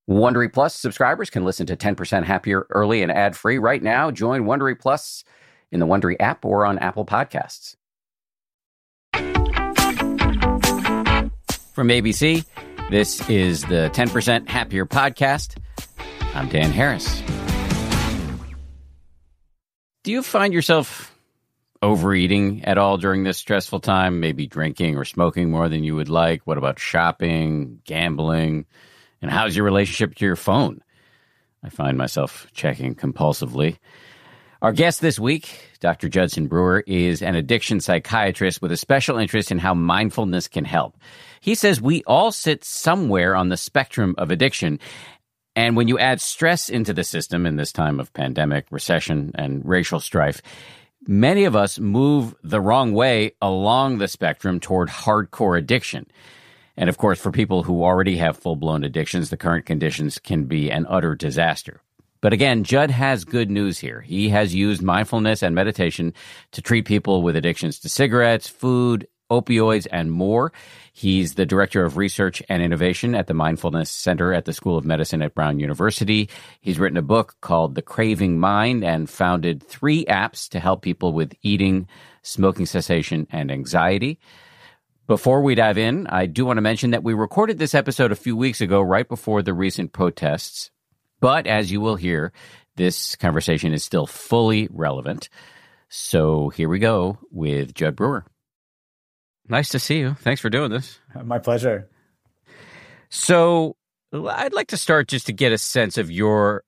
Wondery Plus subscribers can listen to 10% Happier early and ad-free right now. Join Wondery Plus in the Wondery app or on Apple Podcasts. From ABC, this is the 10% Happier podcast. I'm Dan Harris. Do you find yourself overeating at all during this stressful time? Maybe drinking or smoking more than you would like? What about shopping, gambling? And how's your relationship to your phone? I find myself checking compulsively. Our guest this week, Dr. Judson Brewer, is an addiction psychiatrist with a special interest in how mindfulness can help. He says we all sit somewhere on the spectrum of addiction. And when you add stress into the system in this time of pandemic, recession, and racial strife, many of us move the wrong way along the spectrum toward hardcore addiction. And of course, for people who already have full-blown addictions, the current conditions can be an utter disaster. But again, Judd has good news here. He has used mindfulness and meditation to treat people with addictions to cigarettes, food, opioids, and more. He's the Director of Research and Innovation at the Mindfulness Center at the School of Medicine at Brown University. He's written a book called The Craving Mind and founded 3 apps to help people with eating, smoking cessation, and anxiety. Before we dive in, I do want to mention that we recorded this episode a few weeks ago, right before the recent protests. But as you will hear, this conversation is still fully relevant. So here we go with Judd Brewer. Nice to see you. Thanks for doing this. My pleasure. So I'd like to start just to get a sense of your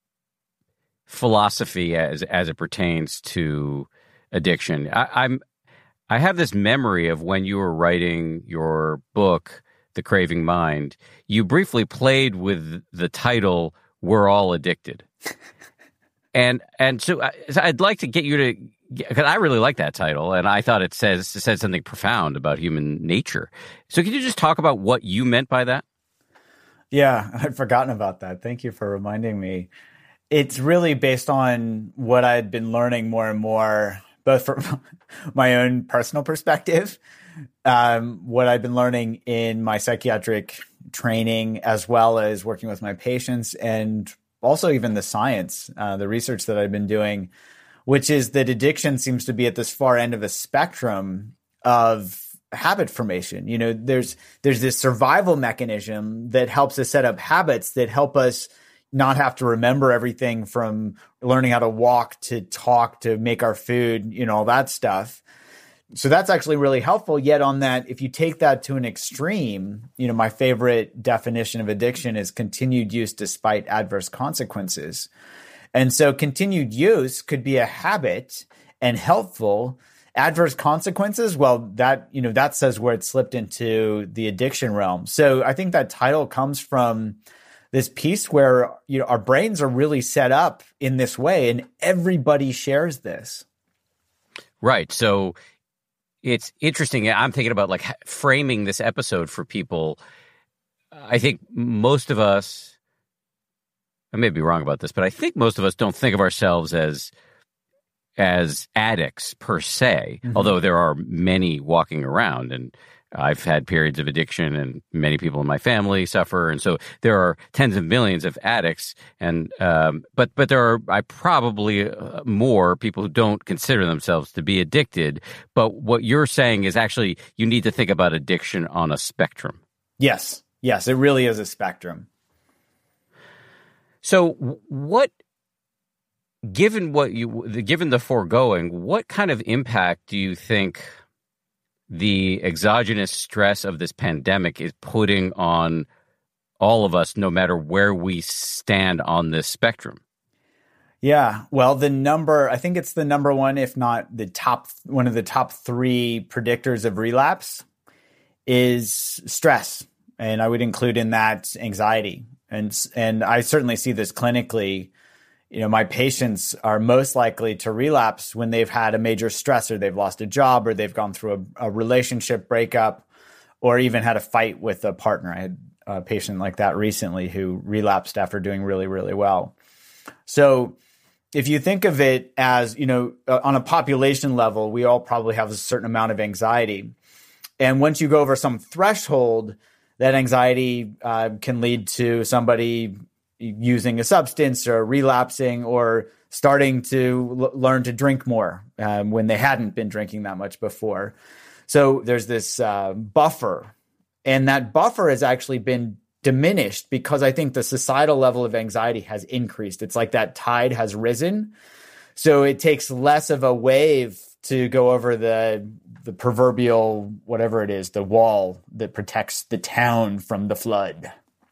philosophy as it pertains to addiction. I have this memory of when you were writing your book, The Craving Mind, you briefly played with the title, We're All Addicted. and so I'd like to get you to, because I really like that title, and I thought it said something profound about human nature. So can you just talk about what you meant by that? Yeah, I'd forgotten about that. Thank you for reminding me. It's really based on what I'd been learning more and more, both from my own personal perspective, what I've been learning in my psychiatric training, as well as working with my patients, and also even the science, the research that I've been doing, which is that addiction seems to be at this far end of a spectrum of habit formation. You know, there's this survival mechanism that helps us set up habits that help us not have to remember everything from learning how to walk to talk to make our food, you know, all that stuff. So that's actually really helpful. Yet on that, if you take that to an extreme, you know, my favorite definition of addiction is continued use despite adverse consequences. And so continued use could be a habit and helpful. Adverse consequences, well, that says where it slipped into the addiction realm. So I think that title comes from this piece where, you know, our brains are really set up in this way, and everybody shares this. Right. So it's interesting. I'm thinking about like framing this episode for people. I think most of us, I may be wrong about this, but I think most of us don't think of ourselves as addicts per se, although there are many walking around, and I've had periods of addiction, and many people in my family suffer, and so there are tens of millions of addicts, and but there are probably more people who don't consider themselves to be addicted. But what you're saying is actually you need to think about addiction on a spectrum. Yes, it really is a spectrum. So given the foregoing, what kind of impact do you think the exogenous stress of this pandemic is putting on all of us, no matter where we stand on this spectrum? Yeah, well, I think it's the number one, if not one of the top 3 predictors of relapse is stress. And I would include in that anxiety. And I certainly see this clinically. You know, my patients are most likely to relapse when they've had a major stressor. They've lost a job, or they've gone through a relationship breakup, or even had a fight with a partner. I had a patient like that recently who relapsed after doing really, really well. So if you think of it as, you know, on a population level, we all probably have a certain amount of anxiety. And once you go over some threshold, that anxiety can lead to somebody using a substance or relapsing or starting to learn to drink more when they hadn't been drinking that much before. So there's this buffer, and that buffer has actually been diminished because I think the societal level of anxiety has increased. It's like that tide has risen. So it takes less of a wave to go over the proverbial, whatever it is, the wall that protects the town from the flood.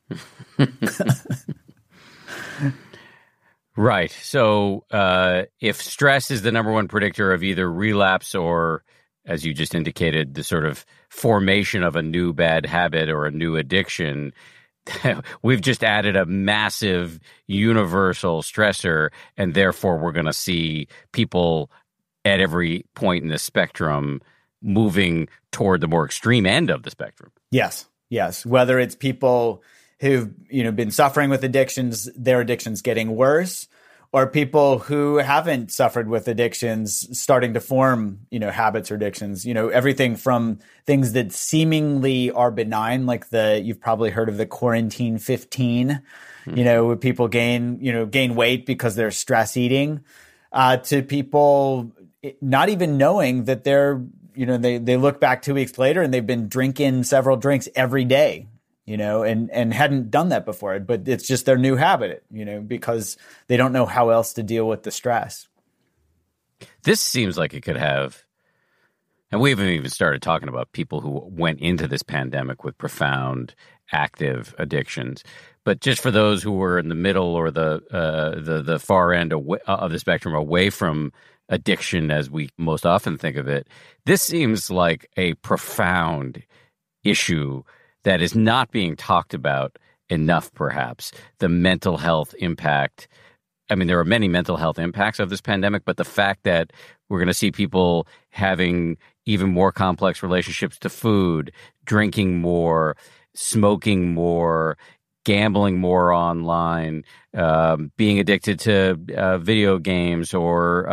Right. So if stress is the number one predictor of either relapse or, as you just indicated, the sort of formation of a new bad habit or a new addiction, we've just added a massive universal stressor, and therefore we're going to see people at every point in the spectrum moving toward the more extreme end of the spectrum. Yes. Whether it's people who've been suffering with addictions, their addictions getting worse, or people who haven't suffered with addictions starting to form, habits or addictions, everything from things that seemingly are benign, like you've probably heard of the quarantine 15, where people gain weight because they're stress eating, to people not even knowing that they look back 2 weeks later and they've been drinking several drinks every day. And hadn't done that before, but it's just their new habit, because they don't know how else to deal with the stress. This seems like it could have, and we haven't even started talking about people who went into this pandemic with profound active addictions. But just for those who were in the middle or the far end of the spectrum, away from addiction as we most often think of it, this seems like a profound issue that is not being talked about enough, perhaps. The mental health impact. I mean, there are many mental health impacts of this pandemic, but the fact that we're going to see people having even more complex relationships to food, drinking more, smoking more, gambling more online, being addicted to video games or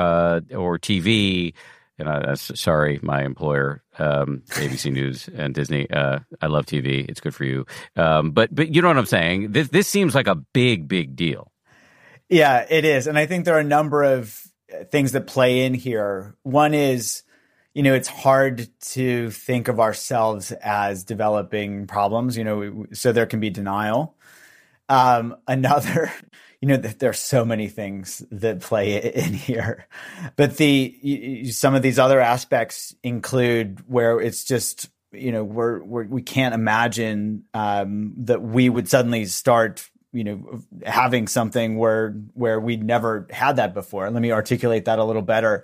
TV. And sorry, my employer, ABC News and Disney. I love TV; it's good for you. But you know what I'm saying. This seems like a big deal. Yeah, it is, and I think there are a number of things that play in here. One is, it's hard to think of ourselves as developing problems. So there can be denial. Another. There's so many things that play in here, but some of these other aspects include where it's just, we can't imagine that we would suddenly start, having something where we'd never had that before. Let me articulate that a little better.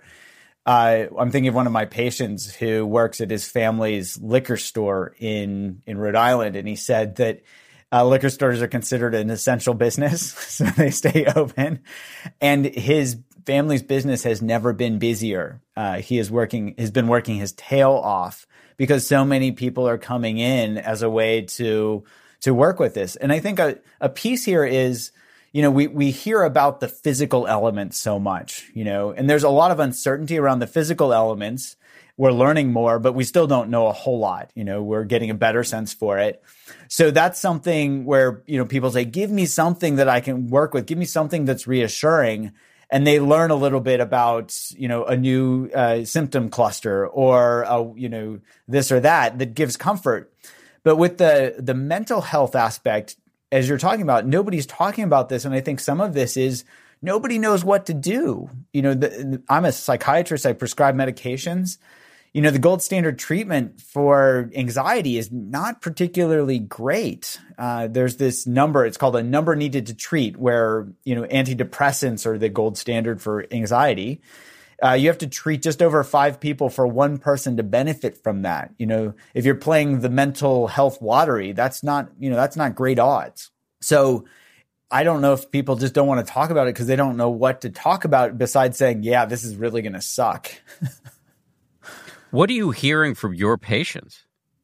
I'm thinking of one of my patients who works at his family's liquor store in Rhode Island, and he said that liquor stores are considered an essential business, so they stay open. And his family's business has never been busier. He has been working his tail off because so many people are coming in as a way to work with this. And I think a piece here is, we hear about the physical elements so much, and there's a lot of uncertainty around the physical elements. We're learning more, but we still don't know a whole lot. We're getting a better sense for it. So that's something where, people say, give me something that I can work with. Give me something that's reassuring. And they learn a little bit about, a new symptom cluster or, this or that gives comfort. But with the mental health aspect, as you're talking about, nobody's talking about this. And I think some of this is nobody knows what to do. I'm a psychiatrist. I prescribe medications. The gold standard treatment for anxiety is not particularly great. There's this number, it's called a number needed to treat, where, antidepressants are the gold standard for anxiety. You have to treat just over 5 people for one person to benefit from that. If you're playing the mental health lottery, that's not great odds. So I don't know if people just don't want to talk about it because they don't know what to talk about besides saying, yeah, this is really going to suck. What are you hearing from your patients?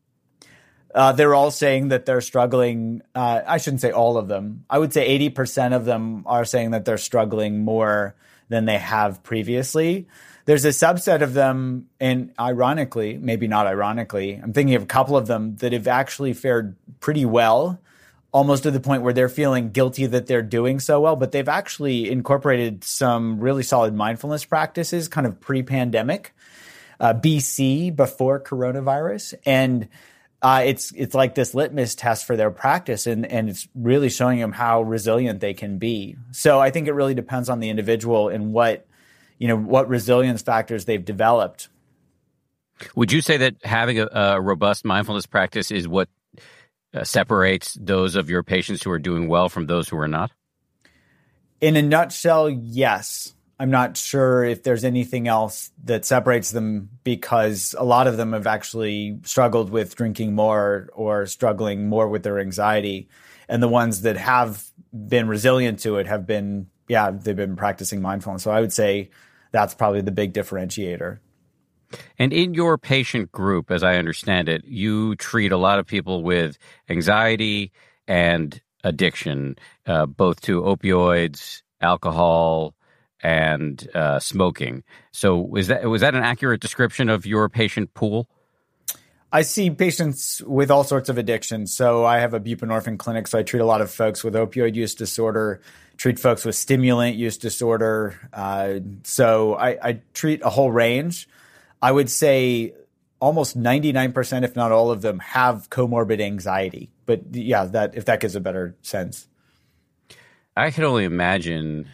They're all saying that they're struggling. I shouldn't say all of them. I would say 80% of them are saying that they're struggling more than they have previously. there's a subset of them, and ironically, maybe not ironically, I'm thinking of a couple of them that have actually fared pretty well, almost to the point where they're feeling guilty that they're doing so well, but they've actually incorporated some really solid mindfulness practices kind of pre-pandemic, BC, before coronavirus. And it's like this litmus test for their practice, and it's really showing them how resilient they can be. So I think it really depends on the individual and what resilience factors they've developed. Would you say that having a robust mindfulness practice is what separates those of your patients who are doing well from those who are not? In a nutshell, yes. I'm not sure if there's anything else that separates them, because a lot of them have actually struggled with drinking more or struggling more with their anxiety. And the ones that have been resilient to it have been, they've been practicing mindfulness. So I would say that's probably the big differentiator. And in your patient group, as I understand it, you treat a lot of people with anxiety and addiction, both to opioids, alcohol, and smoking. So was that an accurate description of your patient pool? I see patients with all sorts of addictions. So I have a buprenorphine clinic, so I treat a lot of folks with opioid use disorder, treat folks with stimulant use disorder. So I treat a whole range. I would say almost 99%, if not all of them, have comorbid anxiety. But if that gives a better sense. I can only imagine,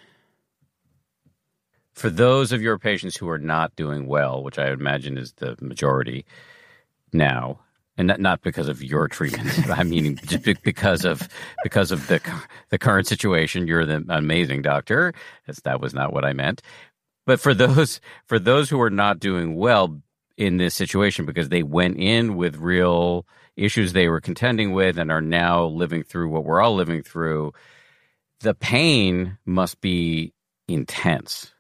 for those of your patients who are not doing well, which I imagine is the majority now, and not because of your treatment, I mean just because of the current situation. You're the amazing doctor. That was not what I meant. But for those who are not doing well in this situation because they went in with real issues they were contending with and are now living through what we're all living through, the pain must be intense.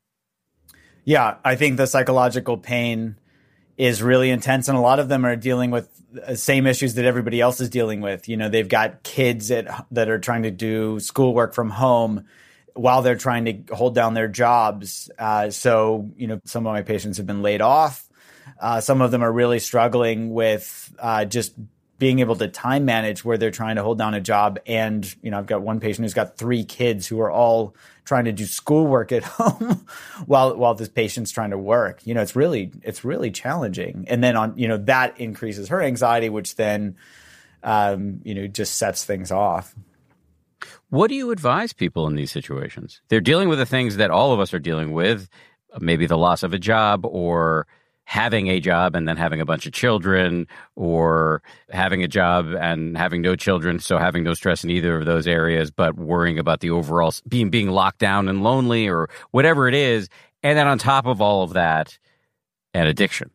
Yeah, I think the psychological pain is really intense, and a lot of them are dealing with the same issues that everybody else is dealing with. You know, they've got kids that are trying to do schoolwork from home while they're trying to hold down their jobs. So, some of my patients have been laid off. Some of them are really struggling with just being able to time manage where they're trying to hold down a job. And, I've got one patient who's got 3 kids who are all trying to do schoolwork at home while this patient's trying to work. It's really challenging. And then that increases her anxiety, which then, just sets things off. What do you advise people in these situations? They're dealing with the things that all of us are dealing with, maybe the loss of a job, or having a job and then having a bunch of children, or having a job and having no children, so having no stress in either of those areas, but worrying about the overall being locked down and lonely, or whatever it is. And then on top of all of that, an addiction.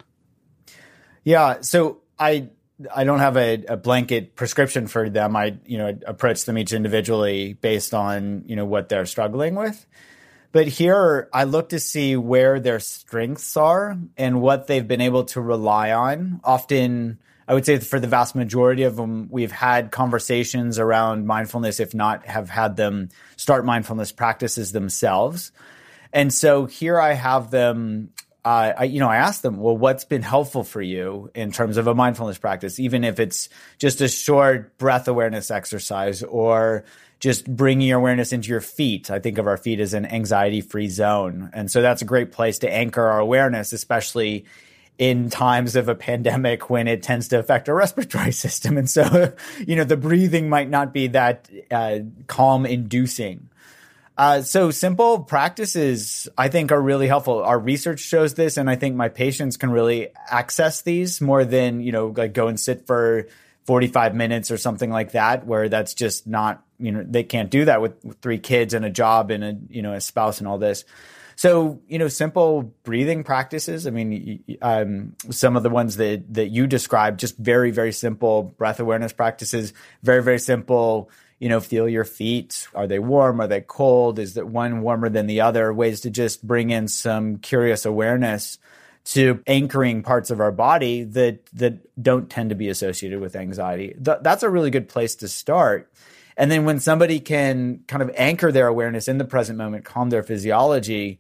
Yeah. So I don't have a blanket prescription for them. I approach them each individually based on, what they're struggling with. But here I look to see where their strengths are and what they've been able to rely on. Often, I would say for the vast majority of them, we've had conversations around mindfulness, if not have had them start mindfulness practices themselves. And so here I have them, I ask them, well, what's been helpful for you in terms of a mindfulness practice, even if it's just a short breath awareness exercise or just bringing your awareness into your feet. I think of our feet as an anxiety-free zone. And so that's a great place to anchor our awareness, especially in times of a pandemic when it tends to affect our respiratory system. And so, the breathing might not be that calm inducing. So simple practices, I think, are really helpful. Our research shows this, and I think my patients can really access these more than, like go and sit for 45 minutes or something like that, where that's just not, they can't do that with 3 kids and a job and a spouse and all this. So, simple breathing practices. I mean, some of the ones that you described, just very, very simple breath awareness practices, very, very simple, feel your feet. Are they warm? Are they cold? Is that one warmer than the other? Ways to just bring in some curious awareness to anchoring parts of our body that don't tend to be associated with anxiety. That's a really good place to start. And then when somebody can kind of anchor their awareness in the present moment, calm their physiology,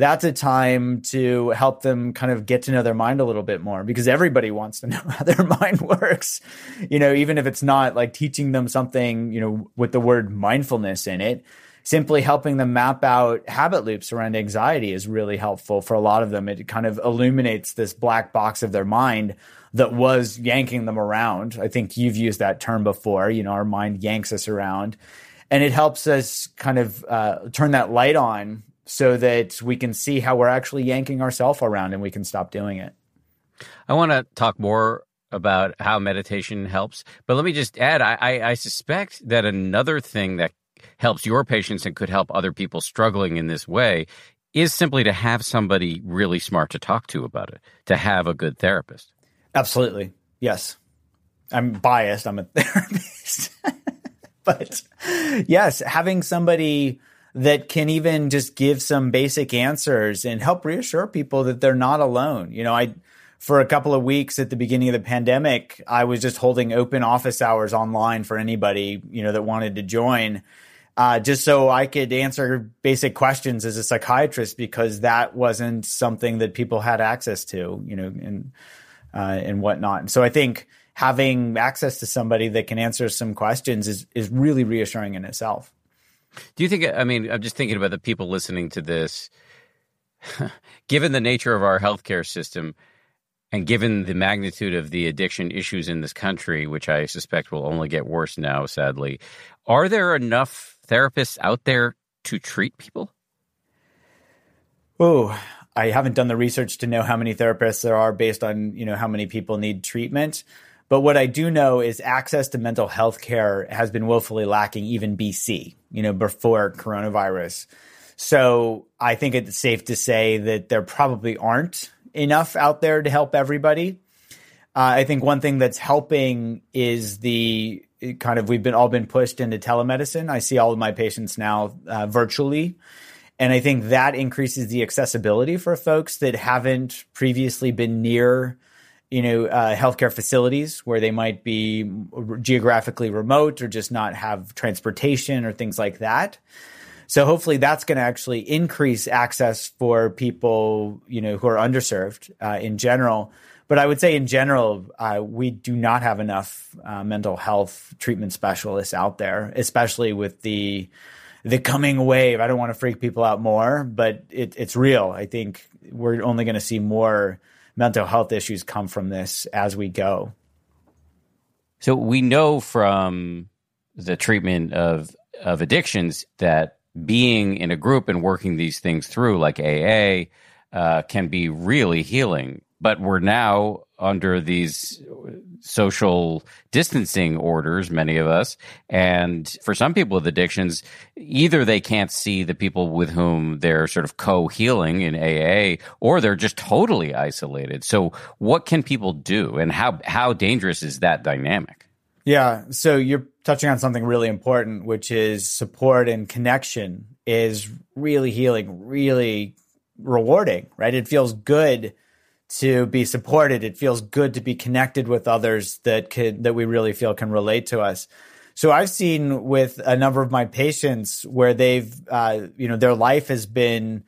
that's a time to help them kind of get to know their mind a little bit more, because everybody wants to know how their mind works, even if it's not like teaching them something, with the word mindfulness in it. Simply helping them map out habit loops around anxiety is really helpful for a lot of them. It kind of illuminates this black box of their mind that was yanking them around. I think you've used that term before. Our mind yanks us around, and it helps us kind of turn that light on so that we can see how we're actually yanking ourselves around and we can stop doing it. I want to talk more about how meditation helps, but let me just add, I suspect that another thing that helps your patients and could help other people struggling in this way is simply to have somebody really smart to talk to about it, to have a good therapist. Absolutely. Yes. I'm biased. I'm a therapist. But yes, having somebody that can even just give some basic answers and help reassure people that they're not alone. For a couple of weeks at the beginning of the pandemic, I was just holding open office hours online for anybody, that wanted to join. Just so I could answer basic questions as a psychiatrist, because that wasn't something that people had access to, and whatnot. And so I think having access to somebody that can answer some questions is really reassuring in itself. Do you think, I'm just thinking about the people listening to this, given the nature of our healthcare system and given the magnitude of the addiction issues in this country, which I suspect will only get worse now, sadly, are there enough therapists out there to treat people? Oh, I haven't done the research to know how many therapists there are based on, how many people need treatment. But what I do know is access to mental health care has been woefully lacking even BC, before coronavirus. So I think it's safe to say that there probably aren't enough out there to help everybody. I think one thing that's helping is we've all been pushed into telemedicine. I see all of my patients now virtually. And I think that increases the accessibility for folks that haven't previously been near, healthcare facilities where they might be geographically remote or just not have transportation or things like that. So hopefully that's going to actually increase access for people, who are underserved in general. But I would say in general, we do not have enough mental health treatment specialists out there, especially with the coming wave. I don't want to freak people out more, but it's real. I think we're only going to see more mental health issues come from this as we go. So we know from the treatment of addictions that being in a group and working these things through, like AA, can be really healing. But we're now under these social distancing orders, many of us. And for some people with addictions, either they can't see the people with whom they're sort of co-healing in AA, or they're just totally isolated. So what can people do, and how dangerous is that dynamic? Yeah. So you're touching on something really important, which is support and connection is really healing, really rewarding, right? It feels good to be supported. It feels good to be connected with others that we really feel can relate to us. So I've seen with a number of my patients where they've, their life has been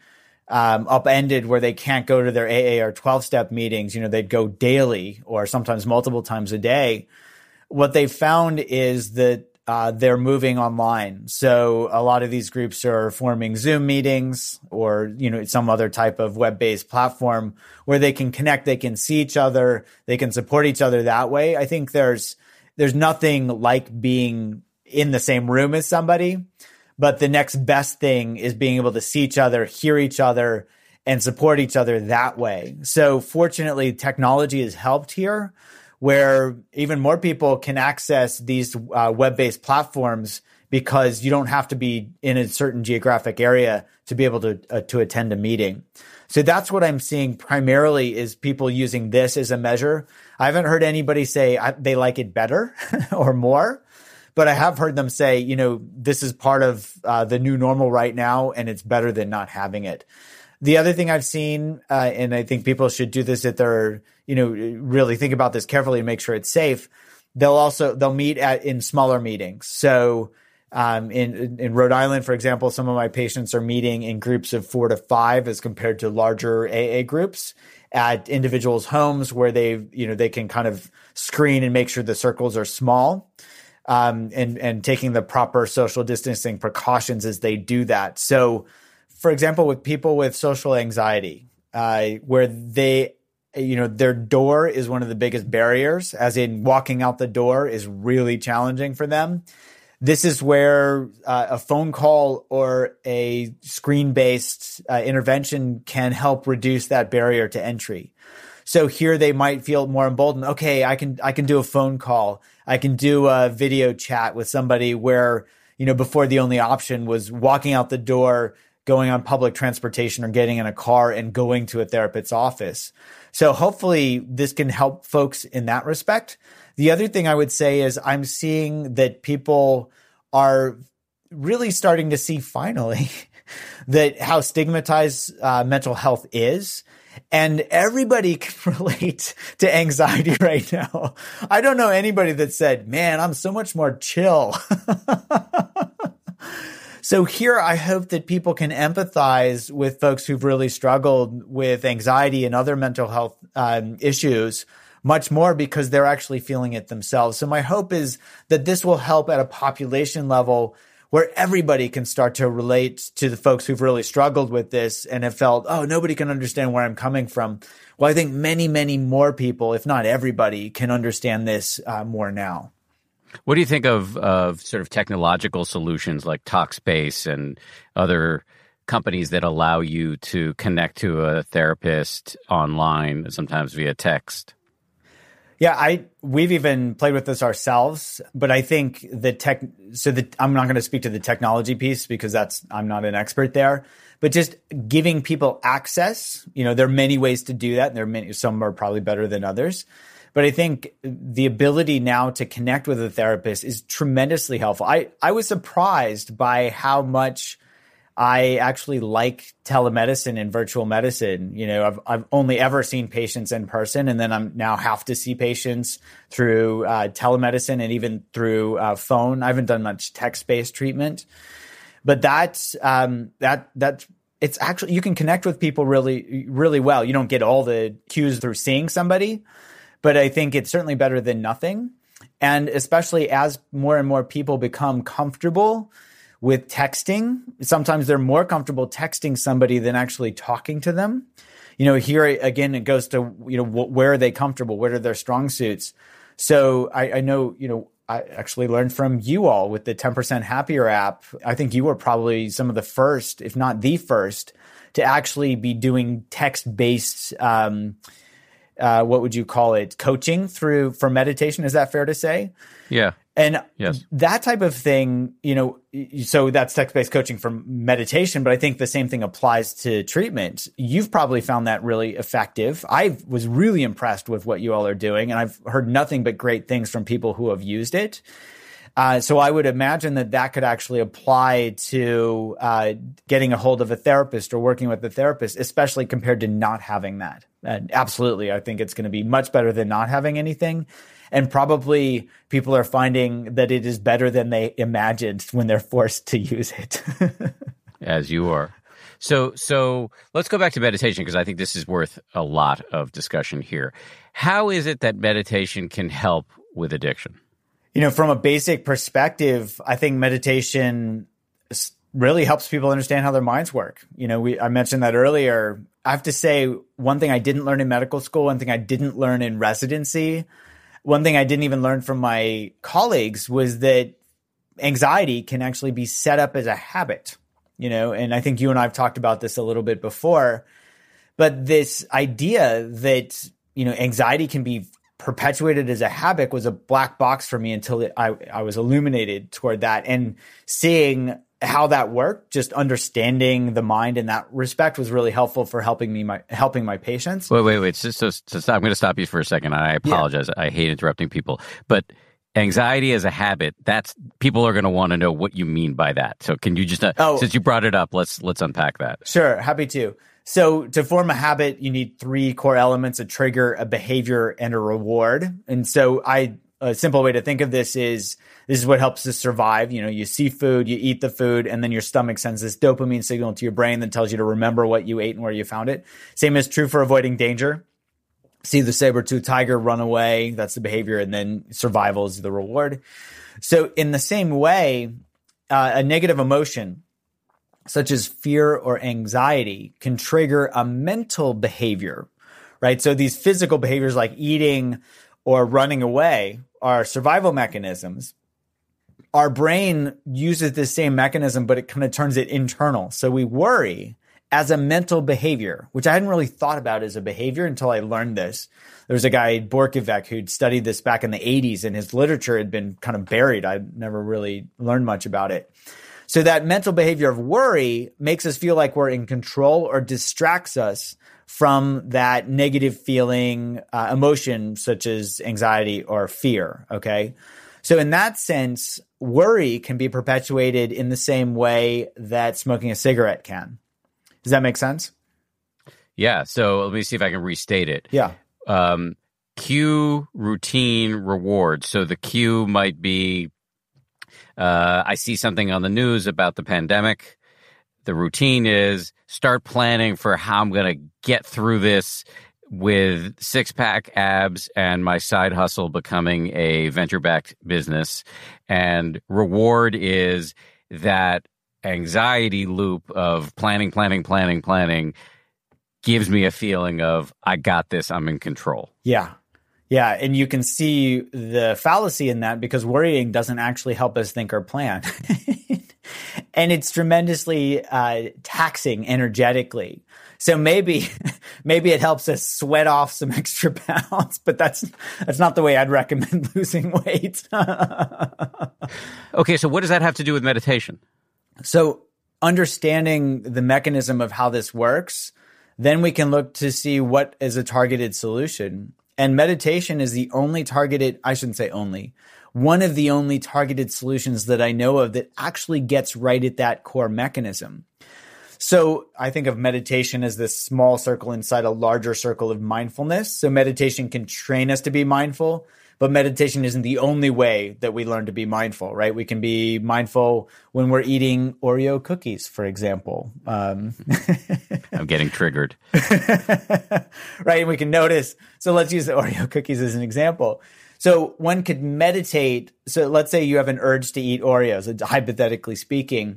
upended, where they can't go to their AA or 12-step meetings. They'd go daily or sometimes multiple times a day. What they've found is that they're moving online. So a lot of these groups are forming Zoom meetings or, some other type of web-based platform where they can connect, they can see each other, they can support each other that way. I think there's nothing like being in the same room as somebody, but the next best thing is being able to see each other, hear each other, and support each other that way. So fortunately, technology has helped here, where even more people can access these web-based platforms because you don't have to be in a certain geographic area to be able to attend a meeting. So that's what I'm seeing primarily is people using this as a measure. I haven't heard anybody say they like it better or more, but I have heard them say, this is part of the new normal right now, and it's better than not having it. The other thing I've seen, and I think people should do this if they're, really think about this carefully and make sure it's safe. They'll meet in smaller meetings. So In Rhode Island, for example, some of my patients are meeting in groups of 4 to 5 as compared to larger AA groups at individuals' homes where they can kind of screen and make sure the circles are small, and taking the proper social distancing precautions as they do that. So, for example, with people with social anxiety, where their door is one of the biggest barriers, as in walking out the door is really challenging for them. This is where a phone call or a screen-based intervention can help reduce that barrier to entry. So here they might feel more emboldened. Okay, I can do a phone call. I can do a video chat with somebody where, before the only option was walking out the door, going on public transportation or getting in a car and going to a therapist's office. So hopefully this can help folks in that respect. The other thing I would say is I'm seeing that people are really starting to see finally that how stigmatized mental health is. And everybody can relate to anxiety right now. I don't know anybody that said, man, I'm so much more chill. So here, I hope that people can empathize with folks who've really struggled with anxiety and other mental health issues much more because they're actually feeling it themselves. So my hope is that this will help at a population level where everybody can start to relate to the folks who've really struggled with this and have felt, oh, nobody can understand where I'm coming from. Well, I think many, many more people, if not everybody, can understand this more now. What do you think of sort of technological solutions like Talkspace and other companies that allow you to connect to a therapist online, sometimes via text? Yeah, we've even played with this ourselves, but I think I'm not going to speak to the technology piece because I'm not an expert there, but just giving people access, there are many ways to do that. And some are probably better than others. But I think the ability now to connect with a therapist is tremendously helpful. I was surprised by how much I actually like telemedicine and virtual medicine. I've only ever seen patients in person, and then I'm now have to see patients through telemedicine and even through phone. I haven't done much text-based treatment, but that's it's actually, you can connect with people really, really well. You don't get all the cues through seeing somebody, but I think it's certainly better than nothing. And especially as more and more people become comfortable with texting, sometimes they're more comfortable texting somebody than actually talking to them. Here again, it goes to, where are they comfortable? What are their strong suits? So I know, I actually learned from you all with the 10% Happier app. I think you were probably some of the first, if not the first, to actually be doing text-based what would you call it? Coaching for meditation. Is that fair to say? Yeah. And yes, that type of thing, so that's text-based coaching for meditation, but I think the same thing applies to treatment. You've probably found that really effective. I was really impressed with what you all are doing, and I've heard nothing but great things from people who have used it. So I would imagine that could actually apply to getting a hold of a therapist or working with a therapist, especially compared to not having that. Absolutely. I think it's going to be much better than not having anything. And probably people are finding that it is better than they imagined when they're forced to use it. As you are. So let's go back to meditation, because I think this is worth a lot of discussion here. How is it that meditation can help with addiction? From a basic perspective, I think meditation really helps people understand how their minds work. I mentioned that earlier. I have to say, one thing I didn't learn in medical school, one thing I didn't learn in residency, one thing I didn't even learn from my colleagues was that anxiety can actually be set up as a habit, and I think you and I have talked about this a little bit before, but this idea that, anxiety can be perpetuated as a habit was a black box for me until I was illuminated toward that, and seeing how that worked, just understanding the mind in that respect was really helpful for helping my patients. Wait. So I'm going to stop you for a second. I apologize. Yeah. I hate interrupting people, but anxiety as a habit, people are going to want to know what you mean by that. So can you just, since you brought it up, let's unpack that. Sure. Happy to. So to form a habit, you need 3 core elements: a trigger, a behavior, and a reward. And so I a simple way to think of this is what helps us survive. You see food, you eat the food, and then your stomach sends this dopamine signal to your brain that tells you to remember what you ate and where you found it. Same is true for avoiding danger. See the saber-toothed tiger, run away. That's the behavior. And then survival is the reward. So in the same way, a negative emotion, such as fear or anxiety, can trigger a mental behavior, right? So these physical behaviors like eating or running away are survival mechanisms. Our brain uses this same mechanism, but it kind of turns it internal. So we worry as a mental behavior, which I hadn't really thought about as a behavior until I learned this. There was a guy, Borkovec, who'd studied this back in the 80s, and his literature had been kind of buried. I'd never really learned much about it. So that mental behavior of worry makes us feel like we're in control or distracts us from that negative feeling, emotion, such as anxiety or fear, okay? So in that sense, worry can be perpetuated in the same way that smoking a cigarette can. Does that make sense? Yeah. So let me see if I can restate it. Yeah. Cue, routine, reward. So the cue might be, I see something on the news about the pandemic. The routine is start planning for how I'm going to get through this with six-pack abs and my side hustle becoming a venture-backed business. And reward is that anxiety loop of planning gives me a feeling of, I got this, I'm in control. Yeah. Yeah. And you can see the fallacy in that because worrying doesn't actually help us think or plan. And it's tremendously taxing energetically. So maybe it helps us sweat off some extra pounds, but that's not the way I'd recommend losing weight. Okay, so what does that have to do with meditation? So understanding the mechanism of how this works, then we can look to see what is a targeted solution. And meditation is the only targeted, I shouldn't say only, one of the only targeted solutions that I know of that actually gets right at that core mechanism. So I think of meditation as this small circle inside a larger circle of mindfulness. So meditation can train us to be mindful, but meditation isn't the only way that we learn to be mindful, right? We can be mindful when we're eating Oreo cookies, for example. I'm getting triggered. Right. And we can notice. So let's use the Oreo cookies as an example. So one could meditate. So let's say you have an urge to eat Oreos, hypothetically speaking.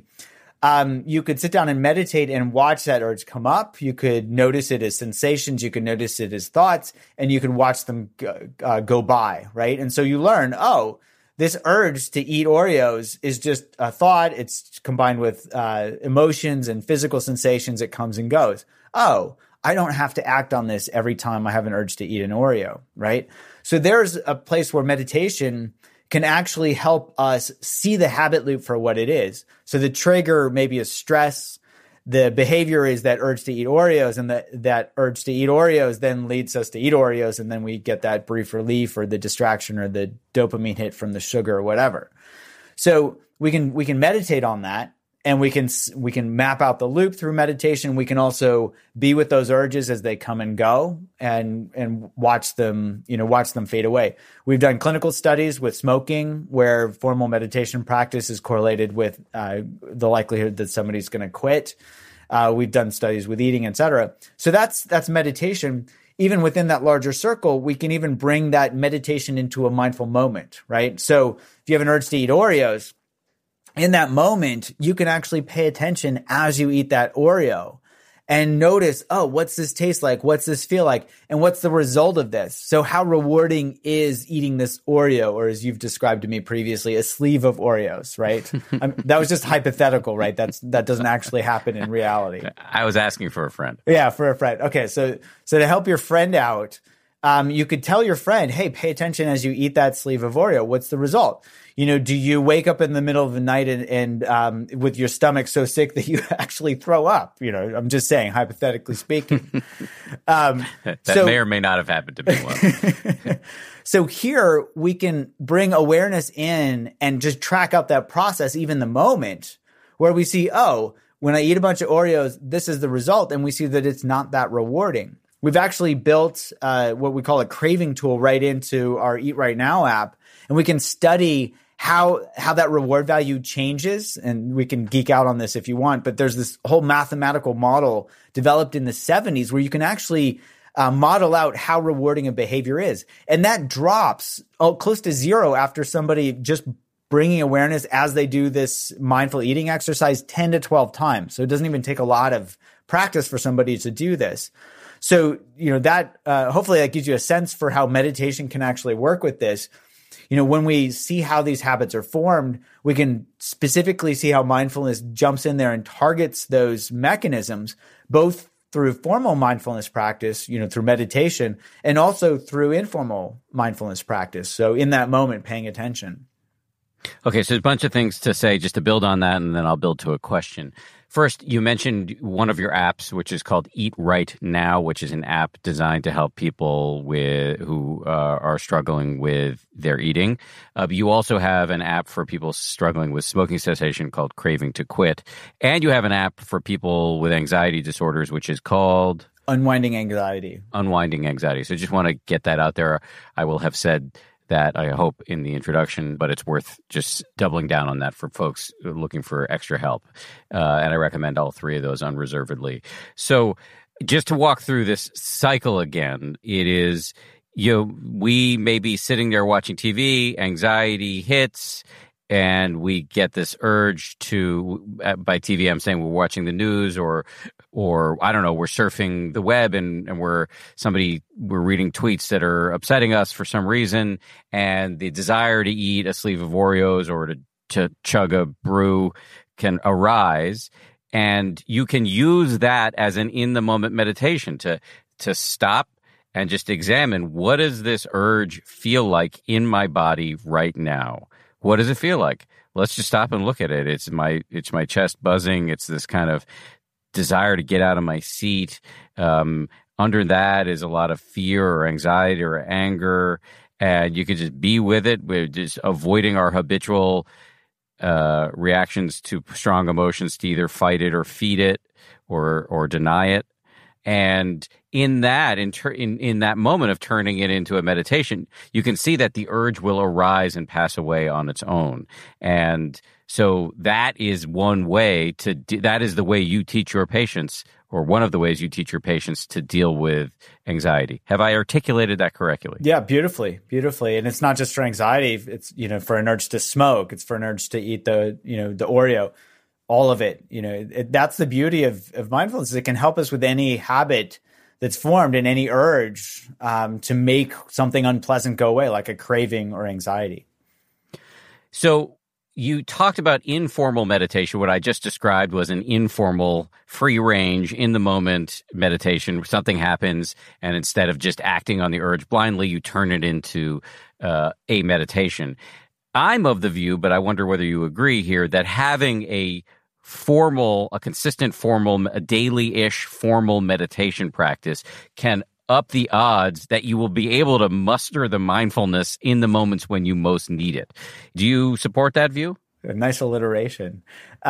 You could sit down and meditate and watch that urge come up. You could notice it as sensations. You could notice it as thoughts, and you could watch them go by, right? And so you learn, oh, this urge to eat Oreos is just a thought. It's combined with emotions and physical sensations. It comes and goes. Oh, I don't have to act on this every time I have an urge to eat an Oreo, right? So there's a place where meditation can actually help us see the habit loop for what it is. So the trigger maybe is stress. The behavior is that urge to eat Oreos, and that urge to eat Oreos then leads us to eat Oreos, and then we get that brief relief or the distraction or the dopamine hit from the sugar or whatever. So we can meditate on that, and we can map out the loop through meditation. We can also be with those urges as they come and go, and watch them fade away. We've done clinical studies with smoking where formal meditation practice is correlated with the likelihood that somebody's going to quit. We've done studies with eating, et cetera. So that's meditation. Even within that larger circle, we can even bring that meditation into a mindful moment, right? So if you have an urge to eat Oreos, in that moment, you can actually pay attention as you eat that Oreo and notice, oh, what's this taste like? What's this feel like? And what's the result of this? So how rewarding is eating this Oreo, or as you've described to me previously, a sleeve of Oreos, right? That was just hypothetical, right? That doesn't actually happen in reality. I was asking for a friend. Yeah, for a friend. Okay, so to help your friend out, you could tell your friend, hey, pay attention as you eat that sleeve of Oreo. What's the result? Do you wake up in the middle of the night and with your stomach so sick that you actually throw up? I'm just saying, hypothetically speaking. That may or may not have happened to me once. So here we can bring awareness in and just track out that process, even the moment where we see, oh, when I eat a bunch of Oreos, this is the result. And we see that it's not that rewarding. We've actually built what we call a craving tool right into our Eat Right Now app. And we can study how that reward value changes. And we can geek out on this if you want, but there's this whole mathematical model developed in the 70s where you can actually model out how rewarding a behavior is. And that drops close to zero after somebody just bringing awareness as they do this mindful eating exercise 10 to 12 times. So it doesn't even take a lot of practice for somebody to do this. So, that hopefully that gives you a sense for how meditation can actually work with this. When we see how these habits are formed, we can specifically see how mindfulness jumps in there and targets those mechanisms, both through formal mindfulness practice, through meditation, and also through informal mindfulness practice. So in that moment, paying attention. Okay, so there's a bunch of things to say just to build on that, and then I'll build to a question. First, you mentioned one of your apps, which is called Eat Right Now, which is an app designed to help people who are struggling with their eating. You also have an app for people struggling with smoking cessation called Craving to Quit. And you have an app for people with anxiety disorders, which is called Unwinding Anxiety. Unwinding Anxiety. So just want to get that out there. I will have said that, I hope, in the introduction, but it's worth just doubling down on that for folks looking for extra help. And I recommend all three of those unreservedly. So just to walk through this cycle again, it is, we may be sitting there watching TV, anxiety hits, and we get this urge to, by TV, I'm saying we're watching the news or I don't know, we're surfing the web and we're reading tweets that are upsetting us for some reason, and the desire to eat a sleeve of Oreos or to chug a brew can arise. And you can use that as an in-the-moment meditation to stop and just examine, what does this urge feel like in my body right now? What does it feel like? Let's just stop and look at it. It's my chest buzzing. It's this kind of desire to get out of my seat. Under that is a lot of fear or anxiety or anger. And you can just be with it. We're just avoiding our habitual reactions to strong emotions to either fight it or feed it or deny it. And in that, in that moment of turning it into a meditation, you can see that the urge will arise and pass away on its own. And so that is one way that is the way you teach your patients, or one of the ways you teach your patients to deal with anxiety. Have I articulated that correctly? Yeah, beautifully. And it's not just for anxiety. It's, for an urge to smoke. It's for an urge to eat the Oreo. All of it, that's the beauty of mindfulness. It can help us with any habit that's formed and any urge to make something unpleasant go away, like a craving or anxiety. So you talked about informal meditation. What I just described was an informal, free range, in the moment meditation. Something happens, and instead of just acting on the urge blindly, you turn it into a meditation. I'm of the view, but I wonder whether you agree here, that having a consistent formal, a daily-ish formal meditation practice can up the odds that you will be able to muster the mindfulness in the moments when you most need it. Do you support that view? A nice alliteration.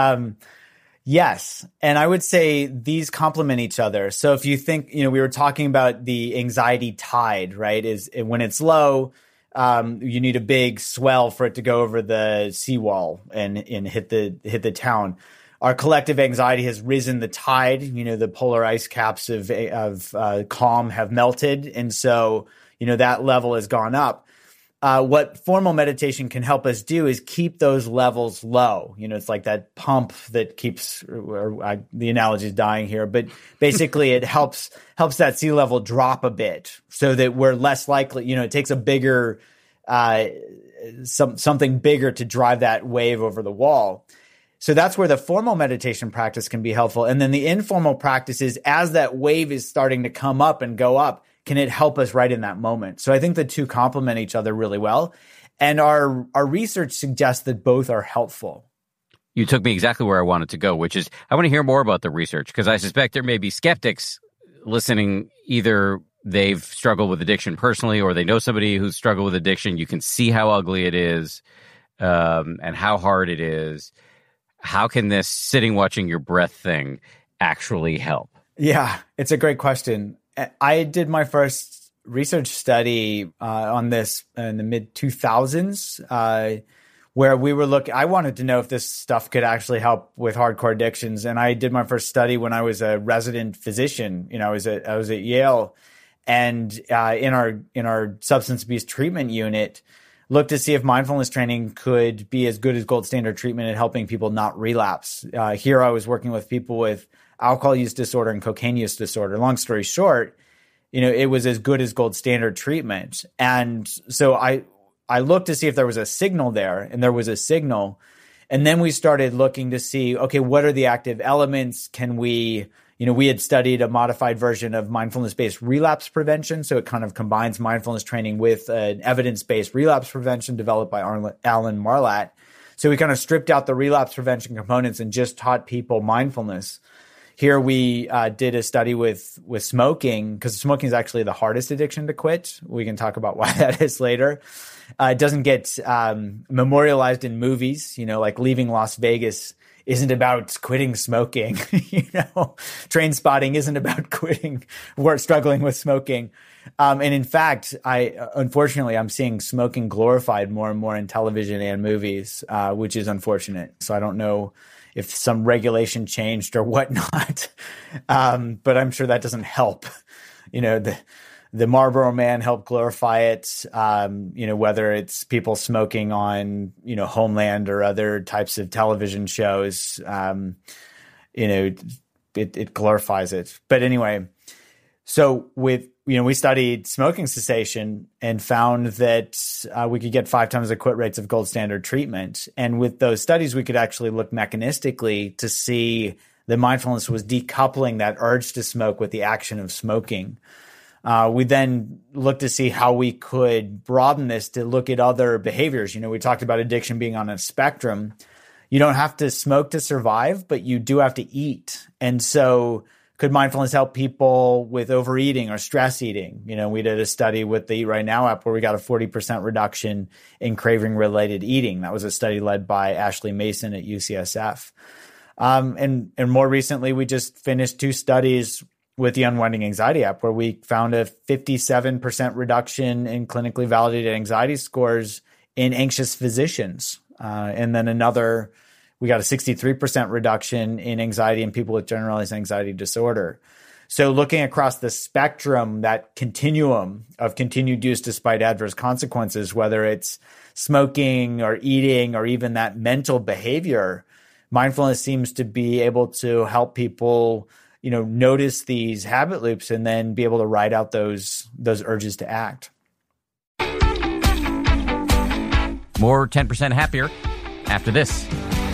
Yes. And I would say these complement each other. So if you think, we were talking about the anxiety tide, right? Is when it's low, you need a big swell for it to go over the seawall and hit the town. Our collective anxiety has risen. The tide, the polar ice caps of calm have melted. And so, that level has gone up. What formal meditation can help us do is keep those levels low. It's like that pump that keeps, the analogy is dying here, but basically it helps that sea level drop a bit so that we're less likely, it takes a bigger, something bigger to drive that wave over the wall. So that's where the formal meditation practice can be helpful. And then the informal practices, as that wave is starting to come up and go up, can it help us right in that moment? So I think the two complement each other really well. And our research suggests that both are helpful. You took me exactly where I wanted to go, which is I want to hear more about the research, because I suspect there may be skeptics listening. Either they've struggled with addiction personally, or they know somebody who's struggled with addiction. You can see how ugly it is and how hard it is. How can this sitting watching your breath thing actually help? Yeah, it's a great question. I did my first research study on this in the mid 2000s, where we were I wanted to know if this stuff could actually help with hardcore addictions. And I did my first study when I was a resident physician. I was at Yale, and in our substance abuse treatment unit, looked to see if mindfulness training could be as good as gold standard treatment at helping people not relapse. Here I was working with people with alcohol use disorder and cocaine use disorder. Long story short, it was as good as gold standard treatment. And so I looked to see if there was a signal there, and there was a signal. And then we started looking to see, okay, what are the active elements? Can we had studied a modified version of mindfulness-based relapse prevention. So it kind of combines mindfulness training with an evidence-based relapse prevention developed by Alan Marlatt. So we kind of stripped out the relapse prevention components and just taught people mindfulness. Here we did a study with smoking, because smoking is actually the hardest addiction to quit. We can talk about why that is later. It doesn't get memorialized in movies, like Leaving Las Vegas isn't about quitting smoking. Train Spotting isn't about quitting or struggling with smoking. And in fact, unfortunately, I'm seeing smoking glorified more and more in television and movies, which is unfortunate. So I don't know if some regulation changed or whatnot. But I'm sure that doesn't help. The Marlboro Man helped glorify it, whether it's people smoking on, Homeland or other types of television shows, it glorifies it. But anyway, so we studied smoking cessation and found that we could get 5 times the quit rates of gold standard treatment. And with those studies, we could actually look mechanistically to see that mindfulness was decoupling that urge to smoke with the action of smoking. We then looked to see how we could broaden this to look at other behaviors. We talked about addiction being on a spectrum. You don't have to smoke to survive, but you do have to eat. And so could mindfulness help people with overeating or stress eating? We did a study with the Eat Right Now app where we got a 40% reduction in craving-related eating. That was a study led by Ashley Mason at UCSF. And more recently, we just finished 2 studies with the Unwinding Anxiety app, where we found a 57% reduction in clinically validated anxiety scores in anxious physicians. And then we got a 63% reduction in anxiety in people with generalized anxiety disorder. So looking across the spectrum, that continuum of continued use despite adverse consequences, whether it's smoking or eating or even that mental behavior, mindfulness seems to be able to help people notice these habit loops and then be able to ride out those urges to act. More 10% happier after this.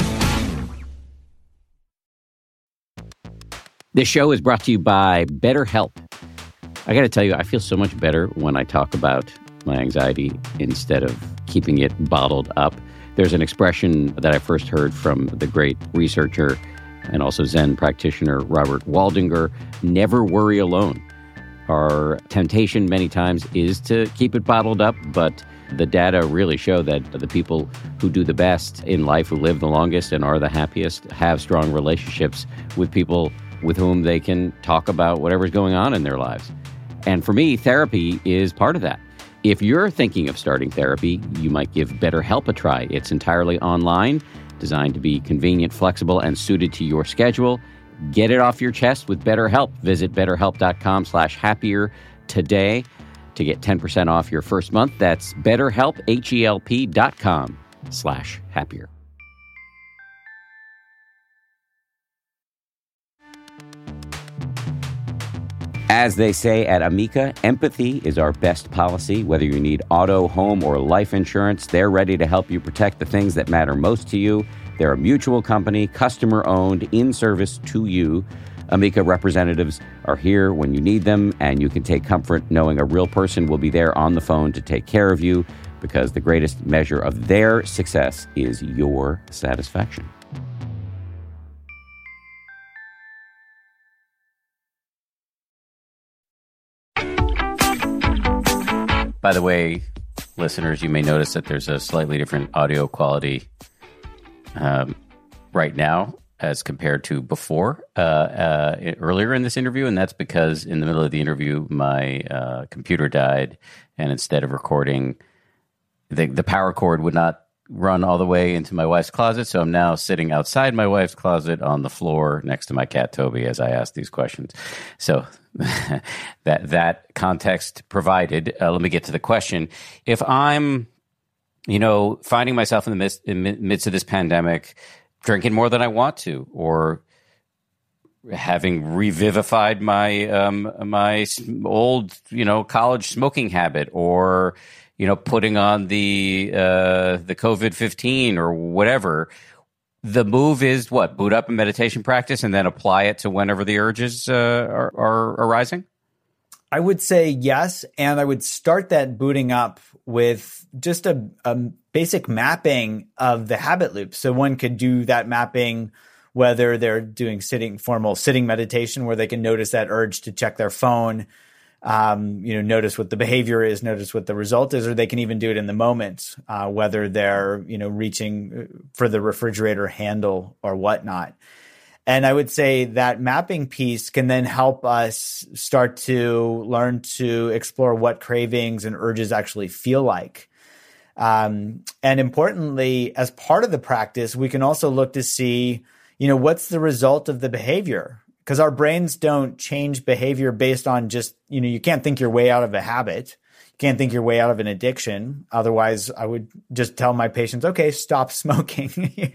This show is brought to you by BetterHelp. I got to tell you, I feel so much better when I talk about my anxiety instead of keeping it bottled up. There's an expression that I first heard from the great researcher and also Zen practitioner Robert Waldinger: never worry alone. Our temptation many times is to keep it bottled up, but the data really show that the people who do the best in life, who live the longest and are the happiest, have strong relationships with people with whom they can talk about whatever's going on in their lives. And for me, therapy is part of that. If you're thinking of starting therapy, you might give BetterHelp a try. It's entirely online, designed to be convenient, flexible, and suited to your schedule. Get it off your chest with BetterHelp. Visit BetterHelp.com/happier today to get 10% off your first month. That's BetterHelp, HELP.com/happier. As they say at Amica, empathy is our best policy. Whether you need auto, home, or life insurance, they're ready to help you protect the things that matter most to you. They're a mutual company, customer-owned, in service to you. Amica representatives are here when you need them, and you can take comfort knowing a real person will be there on the phone to take care of you, because the greatest measure of their success is your satisfaction. By the way, listeners, you may notice that there's a slightly different audio quality right now. as compared to before earlier in this interview, and that's because in the middle of the interview, my computer died, and instead of recording, the power cord would not run all the way into my wife's closet, so I'm now sitting outside my wife's closet on the floor next to my cat Toby as I ask these questions. So that context provided, let me get to the question. If I'm, finding myself in the midst of this pandemic, drinking more than I want to, or having revivified my my old college smoking habit, or putting on the COVID-15 or whatever, the move is what? Boot up a meditation practice and then apply it to whenever the urges are arising? I would say yes, and I would start that booting up with just a basic mapping of the habit loop. So one could do that mapping whether they're doing formal sitting meditation, where they can notice that urge to check their phone, notice what the behavior is, notice what the result is, or they can even do it in the moment, whether they're, reaching for the refrigerator handle or whatnot. And I would say that mapping piece can then help us start to learn to explore what cravings and urges actually feel like. And importantly, as part of the practice, we can also look to see, what's the result of the behavior? Because our brains don't change behavior based on just, you can't think your way out of a habit. You can't think your way out of an addiction. Otherwise, I would just tell my patients, okay, stop smoking,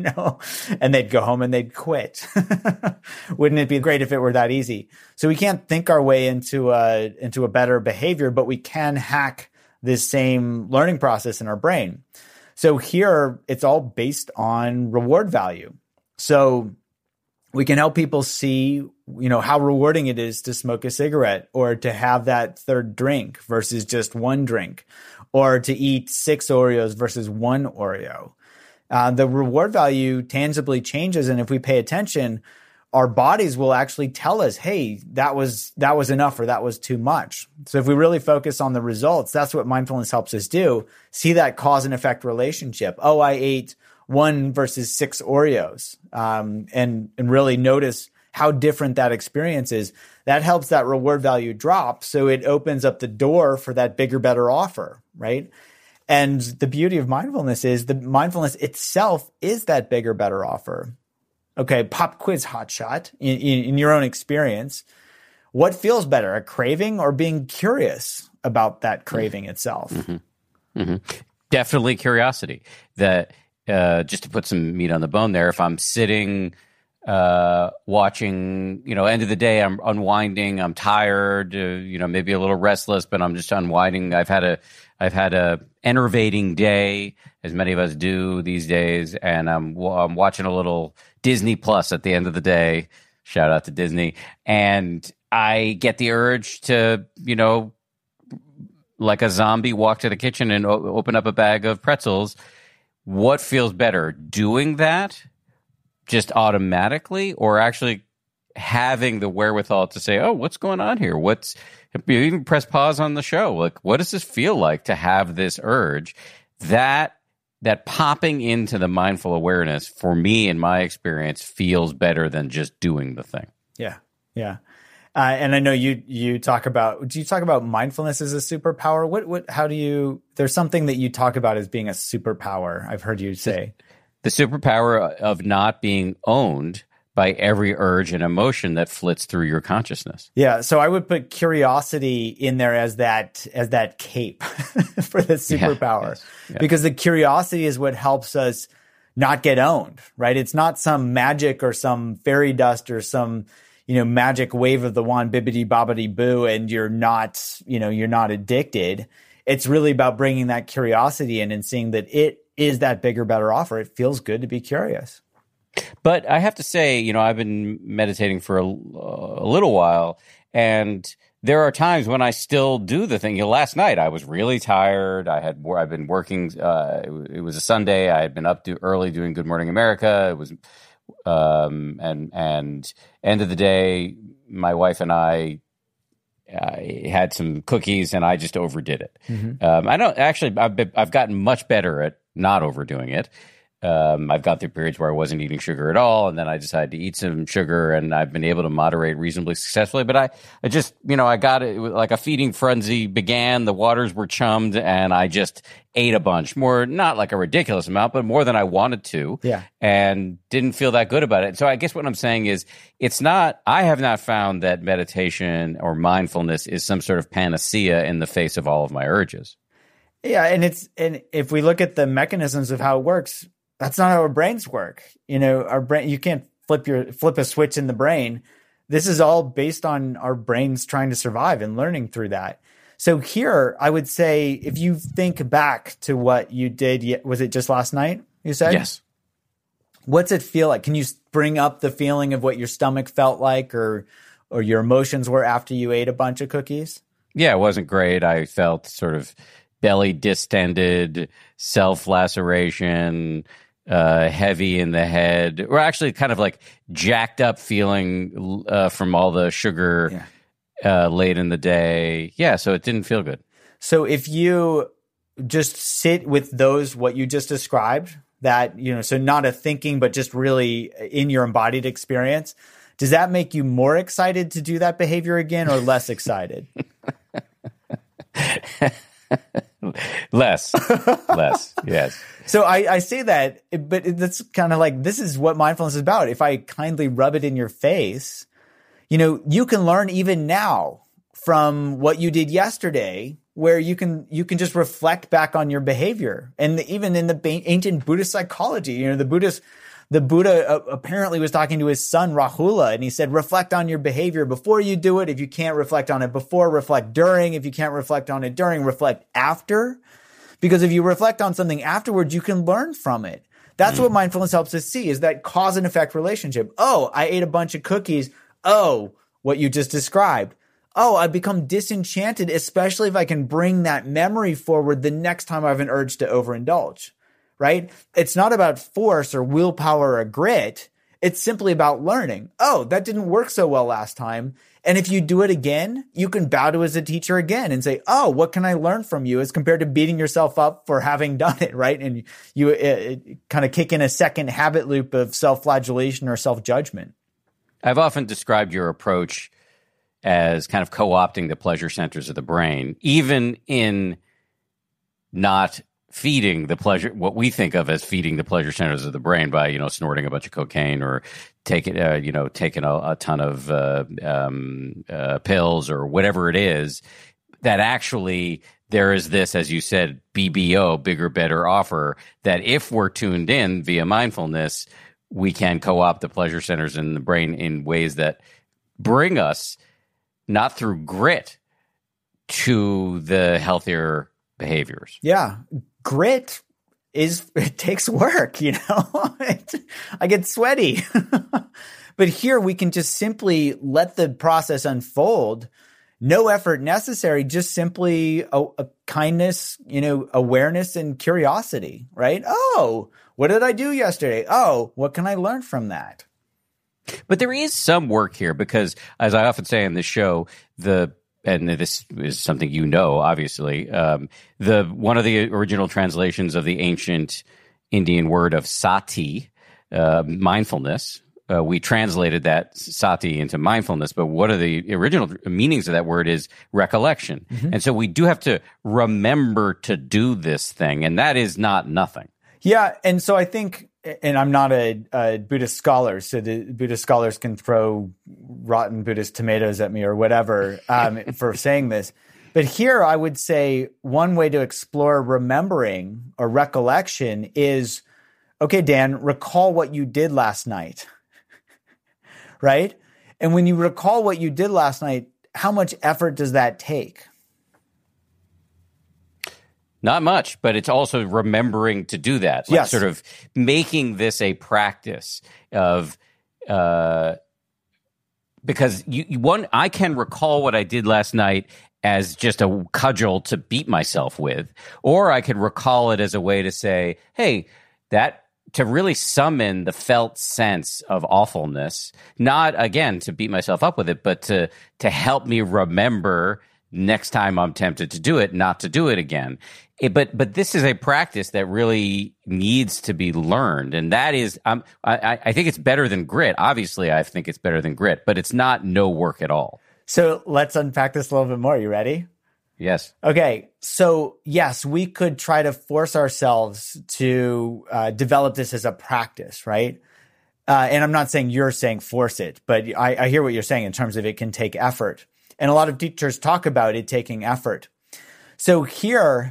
and they'd go home and they'd quit. Wouldn't it be great if it were that easy? So we can't think our way into a better behavior, but we can hack this same learning process in our brain. So here, it's all based on reward value. So we can help people see, how rewarding it is to smoke a cigarette, or to have that third drink versus just one drink, or to eat 6 Oreos versus 1 Oreo. The reward value tangibly changes. And if we pay attention, our bodies will actually tell us, hey, that was enough, or that was too much. So if we really focus on the results, that's what mindfulness helps us do. See that cause and effect relationship. Oh, I ate 1 versus 6 Oreos, and really notice how different that experience is. That helps that reward value drop. So it opens up the door for that bigger, better offer, right? And the beauty of mindfulness is the mindfulness itself is that bigger, better offer. Okay, pop quiz hotshot in your own experience. What feels better, a craving or being curious about that craving itself? Mm-hmm. Mm-hmm. Definitely curiosity. That just to put some meat on the bone there, if I'm sitting watching, end of the day, I'm unwinding, I'm tired, maybe a little restless, but I'm just unwinding. I've had a enervating day, as many of us do these days, and I'm watching a little Disney Plus at the end of the day. Shout out to Disney. And I get the urge to, like a zombie, walk to the kitchen and open up a bag of pretzels. What feels better, doing that just automatically, or actually having the wherewithal to say, oh, what's going on here? You even press pause on the show. Like, what does this feel like to have this urge? That popping into the mindful awareness, for me, in my experience, feels better than just doing the thing. Yeah. Yeah. And I know do you talk about mindfulness as a superpower? There's something that you talk about as being a superpower, I've heard you say. The superpower of not being owned by every urge and emotion that flits through your consciousness. Yeah, so I would put curiosity in there as that cape for the superpower. Yeah. Because the curiosity is what helps us not get owned, right? It's not some magic or some fairy dust or some, magic wave of the wand, bibbidi bobbidi boo, and you're not addicted. It's really about bringing that curiosity in and seeing that it is that bigger, better offer. It feels good to be curious. But I have to say, I've been meditating for a little while, and there are times when I still do the thing. Last night I was really tired. I've been working. It was a Sunday. I had been up early doing Good Morning America. It was, and end of the day, my wife and I had some cookies, and I just overdid it. Mm-hmm. I don't actually. I've gotten much better at not overdoing it. I've gone through periods where I wasn't eating sugar at all, and then I decided to eat some sugar, and I've been able to moderate reasonably successfully. But I just, I got it was like a feeding frenzy began. The waters were chummed, and I just ate a bunch more, not like a ridiculous amount, but more than I wanted to. Yeah. And didn't feel that good about it. So I guess what I'm saying is I have not found that meditation or mindfulness is some sort of panacea in the face of all of my urges. Yeah. And if we look at the mechanisms of how it works, that's not how our brains work. Our brain, you can't flip a switch in the brain. This is all based on our brains trying to survive and learning through that. So here, I would say, if you think back to what you did, was it just last night, you said? Yes. What's it feel like? Can you bring up the feeling of what your stomach felt like or your emotions were after you ate a bunch of cookies? Yeah, it wasn't great. I felt sort of belly distended, self-laceration, heavy in the head, or actually kind of like jacked up feeling from all the sugar late in the day. Yeah, so it didn't feel good. So if you just sit with what you just described, that, so not a thinking, but just really in your embodied experience, does that make you more excited to do that behavior again or less excited? Less, yes. So I say that, but that's kind of like, this is what mindfulness is about. If I kindly rub it in your face, you can learn even now from what you did yesterday, where you can just reflect back on your behavior. And even in the ancient Buddhist psychology, the Buddha apparently was talking to his son Rahula, and he said, reflect on your behavior before you do it. If you can't reflect on it before, reflect during. If you can't reflect on it during, reflect after. Because if you reflect on something afterwards, you can learn from it. That's what mindfulness helps us see, is that cause and effect relationship. Oh, I ate a bunch of cookies. Oh, what you just described. Oh, I become disenchanted, especially if I can bring that memory forward the next time I have an urge to overindulge. Right? It's not about force or willpower or grit. It's simply about learning. Oh, that didn't work so well last time. And if you do it again, you can bow to as a teacher again and say, oh, what can I learn from you, as compared to beating yourself up for having done it, right? And you kind of kick in a second habit loop of self-flagellation or self-judgment. I've often described your approach as kind of co-opting the pleasure centers of the brain, even in not feeding the pleasure, what we think of as feeding the pleasure centers of the brain by, snorting a bunch of cocaine or taking a ton of pills or whatever it is, that actually there is this, as you said, BBO, bigger, better offer, that if we're tuned in via mindfulness, we can co-opt the pleasure centers in the brain in ways that bring us, not through grit, to the healthier behaviors. Yeah. Grit it takes work, I get sweaty. But here we can just simply let the process unfold. No effort necessary, just simply a kindness, awareness and curiosity, right? Oh, what did I do yesterday? Oh, what can I learn from that? But there is some work here because, as I often say in the show, and this is something obviously, one of the original translations of the ancient Indian word of sati, mindfulness, we translated that sati into mindfulness, but one of the original meanings of that word is recollection. Mm-hmm. And so we do have to remember to do this thing, and that is not nothing. Yeah, and so I think, and I'm not a Buddhist scholar, so the Buddhist scholars can throw rotten Buddhist tomatoes at me or whatever for saying this. But here I would say one way to explore remembering or recollection is, okay, Dan, recall what you did last night, right? And when you recall what you did last night, how much effort does that take? Not much, but it's also remembering to do that. Like yes. Sort of making this a practice of, because I can recall what I did last night as just a cudgel to beat myself with, or I could recall it as a way to say, hey, to really summon the felt sense of awfulness, not again to beat myself up with it, but to help me remember next time I'm tempted to do it, not to do it again. But this is a practice that really needs to be learned, and that is, I think it's better than grit. Obviously, I think it's better than grit, but it's not no work at all. So let's unpack this a little bit more. You ready? Yes. Okay. So yes, we could try to force ourselves to develop this as a practice, right? And I'm not saying you're saying force it, but I hear what you're saying in terms of it can take effort. And a lot of teachers talk about it taking effort. So here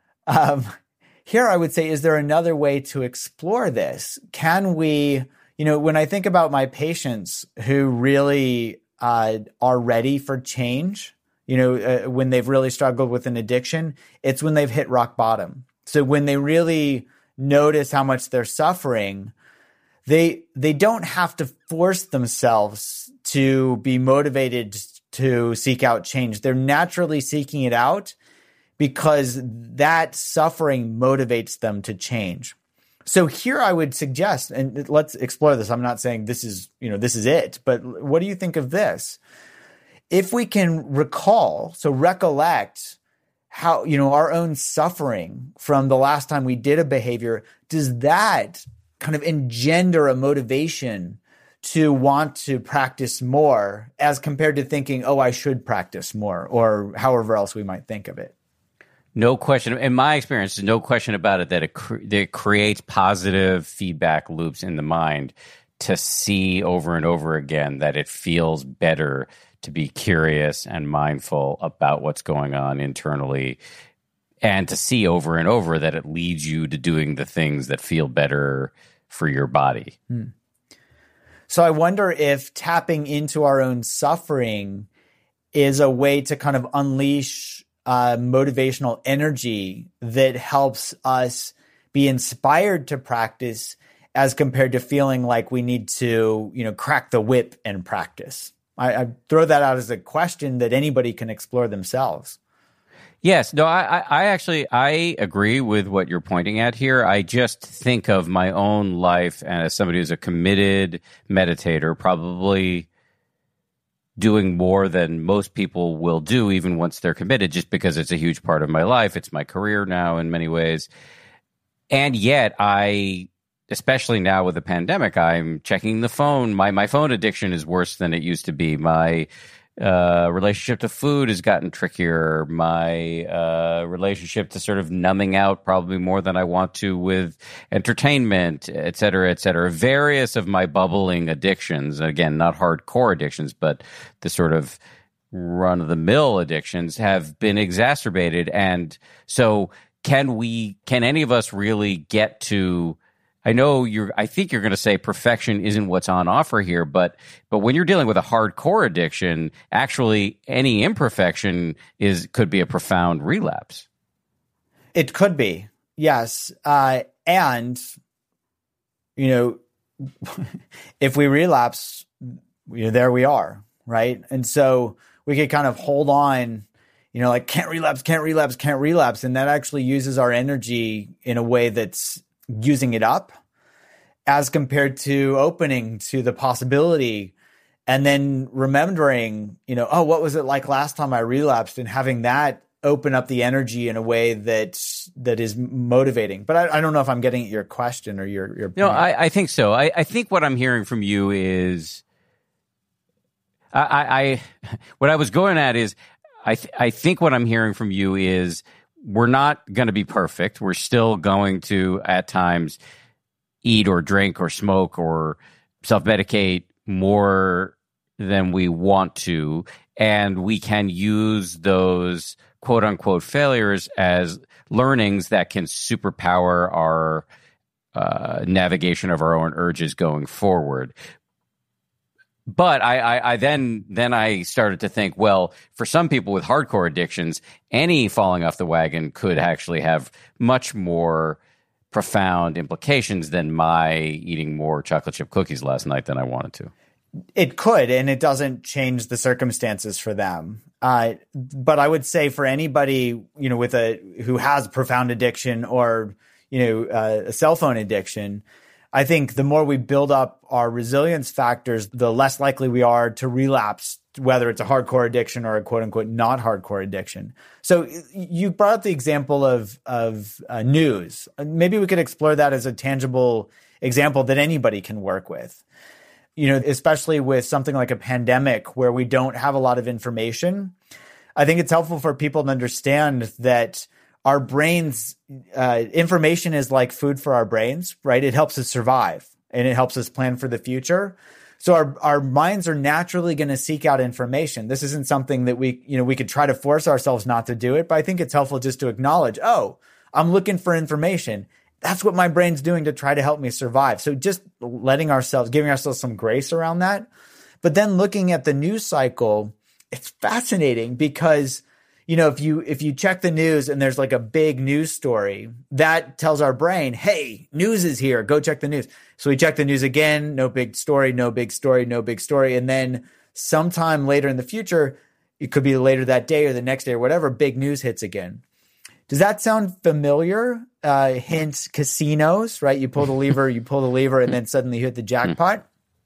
I would say, is there another way to explore this? Can we, when I think about my patients who really are ready for change, when they've really struggled with an addiction, it's when they've hit rock bottom. So when they really notice how much they're suffering, they don't have to force themselves to be motivated to seek out change. They're naturally seeking it out because that suffering motivates them to change. So here I would suggest, and let's explore this. I'm not saying this is it, but what do you think of this? If we can recollect how, our own suffering from the last time we did a behavior, does that kind of engender a motivation to want to practice more as compared to thinking, oh, I should practice more, or however else we might think of it? No question. In my experience, there's no question about it that it creates positive feedback loops in the mind to see over and over again that it feels better to be curious and mindful about what's going on internally, and to see over and over that it leads you to doing the things that feel better for your body. So I wonder if tapping into our own suffering is a way to kind of unleash motivational energy that helps us be inspired to practice as compared to feeling like we need to, crack the whip and practice. I throw that out as a question that anybody can explore themselves. Yes. No, I agree with what you're pointing at here. I just think of my own life, and as somebody who's a committed meditator, probably doing more than most people will do even once they're committed, just because it's a huge part of my life. It's my career now in many ways. And yet especially now with the pandemic, I'm checking the phone. My phone addiction is worse than it used to be. My relationship to food has gotten trickier. My relationship to sort of numbing out probably more than I want to with entertainment, et cetera, et cetera. Various of my bubbling addictions, again, not hardcore addictions, but the sort of run-of-the-mill addictions have been exacerbated. And so can any of us really get to, I think you're going to say perfection isn't what's on offer here, but when you're dealing with a hardcore addiction, actually any imperfection could be a profound relapse. It could be, yes. And, if we relapse, there we are, right? And so we could kind of hold on, like can't relapse. And that actually uses our energy in a way that's using it up as compared to opening to the possibility and then remembering, what was it like last time I relapsed, and having that open up the energy in a way that is motivating. But I don't know if I'm getting at your question or your point. No, I think so. I think what I'm hearing from you is what I was going at is I think what I'm hearing from you is we're not going to be perfect. We're still going to, at times, eat or drink or smoke or self-medicate more than we want to. And we can use those quote-unquote failures as learnings that can superpower our navigation of our own urges going forward. But I then I started to think, well, for some people with hardcore addictions, any falling off the wagon could actually have much more profound implications than my eating more chocolate chip cookies last night than I wanted to. It could, and it doesn't change the circumstances for them. But I would say for anybody, who has profound addiction or, a cell phone addiction, I think the more we build up our resilience factors, the less likely we are to relapse whether it's a hardcore addiction or a quote unquote not hardcore addiction. So you brought up the example of news. Maybe we could explore that as a tangible example that anybody can work with. Especially with something like a pandemic where we don't have a lot of information. I think it's helpful for people to understand that our brains, information is like food for our brains, right? It helps us survive and it helps us plan for the future. So our minds are naturally going to seek out information. This isn't something that we could try to force ourselves not to do it, but I think it's helpful just to acknowledge, oh, I'm looking for information. That's what my brain's doing to try to help me survive. So just giving ourselves some grace around that. But then looking at the news cycle, it's fascinating because, if you check the news and there's like a big news story, that tells our brain, hey, news is here. Go check the news. So we check the news again. No big story, no big story, no big story. And then sometime later in the future, it could be later that day or the next day or whatever, big news hits again. Does that sound familiar? Hint, casinos, right? You pull the lever, and then suddenly you hit the jackpot.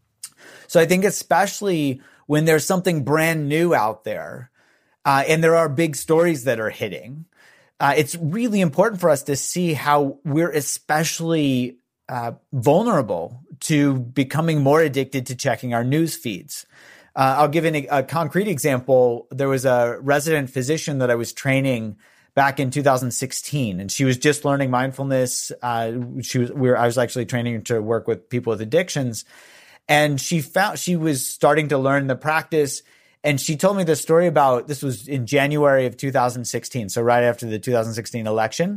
So I think especially when there's something brand new out there, and there are big stories that are hitting, it's really important for us to see how we're especially vulnerable to becoming more addicted to checking our news feeds. I'll give a concrete example. There was a resident physician that I was training back in 2016, and she was just learning mindfulness. I was actually training her to work with people with addictions, and she was starting to learn the practice. And she told me the story about, this was in January of 2016, so right after the 2016 election.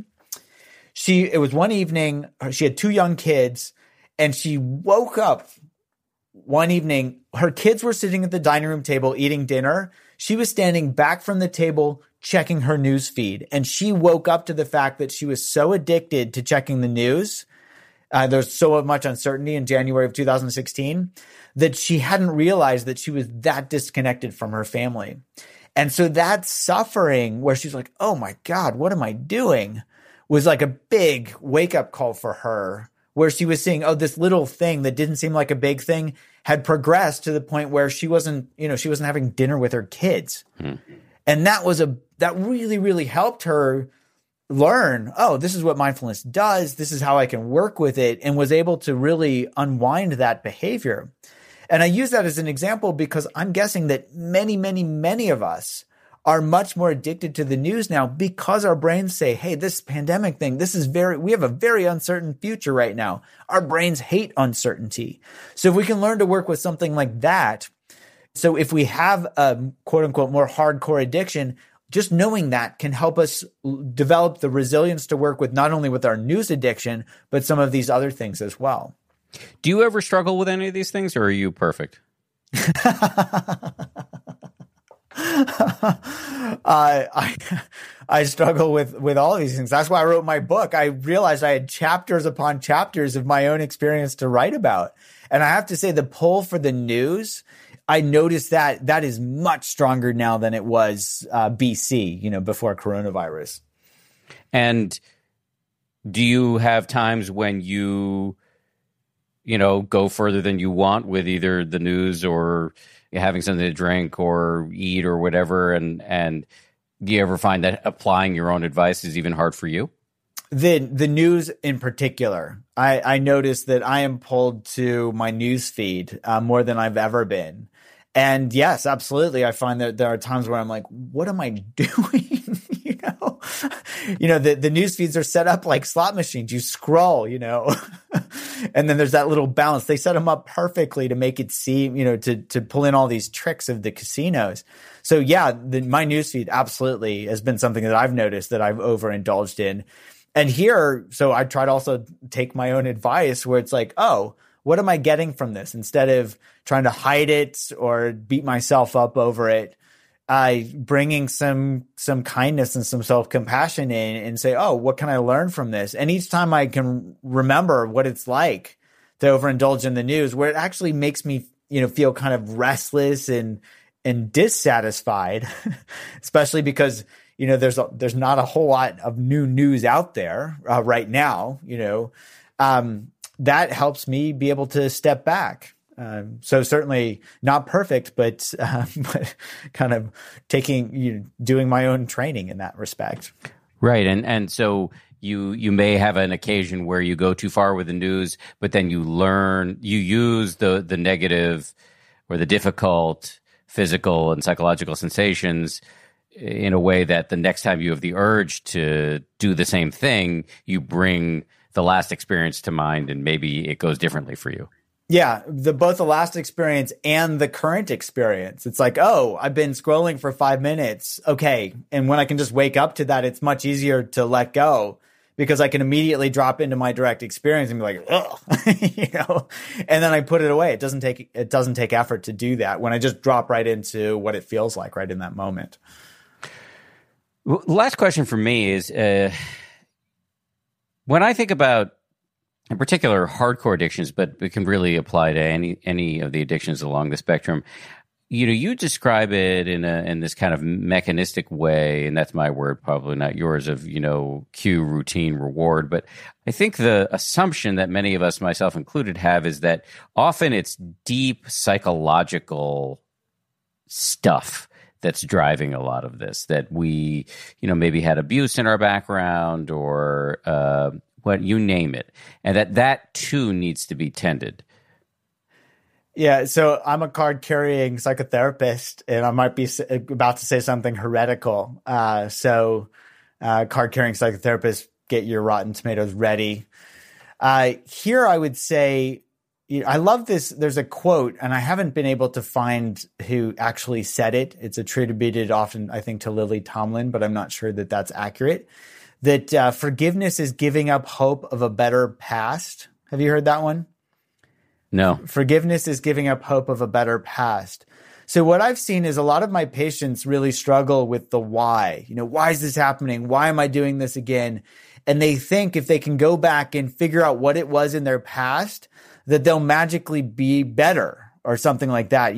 It was one evening. She had two young kids, and she woke up one evening. Her kids were sitting at the dining room table eating dinner. She was standing back from the table checking her news feed. And she woke up to the fact that she was so addicted to checking the news. There's so much uncertainty in January of 2016 that she hadn't realized that she was that disconnected from her family. And so that suffering where she's like, oh my God, what am I doing? Was like a big wake up call for her, where she was seeing, oh, this little thing that didn't seem like a big thing had progressed to the point where she wasn't having dinner with her kids. And that really, really helped her learn, oh, this is what mindfulness does. This is how I can work with it, and was able to really unwind that behavior. And I use that as an example because I'm guessing that many, many, many of us are much more addicted to the news now because our brains say, hey, this pandemic thing, we have a very uncertain future right now. Our brains hate uncertainty. So if we can learn to work with something like that, so if we have a quote unquote more hardcore addiction, just knowing that can help us develop the resilience to work with not only with our news addiction, but some of these other things as well. Do you ever struggle with any of these things, or are you perfect? I struggle with all of these things. That's why I wrote my book. I realized I had chapters upon chapters of my own experience to write about. And I have to say, the pull for the news, I noticed that is much stronger now than it was BC, before coronavirus. And do you have times when you go further than you want with either the news or having something to drink or eat or whatever? And do you ever find that applying your own advice is even hard for you? The news in particular, I noticed that I am pulled to my news feed more than I've ever been. And yes, absolutely. I find that there are times where I'm like, what am I doing? The news feeds are set up like slot machines. You scroll, and then there's that little balance. They set them up perfectly to make it seem, to pull in all these tricks of the casinos. So yeah, my news feed absolutely has been something that I've noticed that I've overindulged in. And here, so I try to also take my own advice where it's like, oh, what am I getting from this? Instead of trying to hide it or beat myself up over it, bringing some kindness and some self-compassion in and say, oh, what can I learn from this? And each time I can remember what it's like to overindulge in the news, where it actually makes me, feel kind of restless and dissatisfied, especially because, there's not a whole lot of new news out there right now, that helps me be able to step back. So certainly not perfect, but kind of doing my own training in that respect. Right. And so you may have an occasion where you go too far with the news, but then you use the negative or the difficult physical and psychological sensations in a way that the next time you have the urge to do the same thing, you bring the last experience to mind and maybe it goes differently for you. Yeah, both the last experience and the current experience. It's like, oh, I've been scrolling for 5 minutes. Okay. And when I can just wake up to that, it's much easier to let go because I can immediately drop into my direct experience and be like, ugh, and then I put it away. It doesn't take effort to do that when I just drop right into what it feels like right in that moment. Well, last question for me is, when I think about, in particular, hardcore addictions, but it can really apply to any of the addictions along the spectrum. You describe it in this kind of mechanistic way, and that's my word, probably not yours, of, cue, routine, reward. But I think the assumption that many of us, myself included, have is that often it's deep psychological stuff that's driving a lot of this, that we, maybe had abuse in our background or what you name it, and that too needs to be tended. Yeah, so I'm a card-carrying psychotherapist, and I might be about to say something heretical. Card-carrying psychotherapists, get your Rotten Tomatoes ready. Here I would say, I love this. There's a quote, and I haven't been able to find who actually said it. It's attributed often, I think, to Lily Tomlin, but I'm not sure that that's accurate. That forgiveness is giving up hope of a better past. Have you heard that one? No. Forgiveness is giving up hope of a better past. So what I've seen is a lot of my patients really struggle with the why. Why is this happening? Why am I doing this again? And they think if they can go back and figure out what it was in their past, that they'll magically be better or something like that.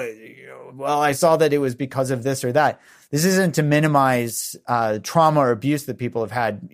Well, I saw that it was because of this or that. This isn't to minimize trauma or abuse that people have had.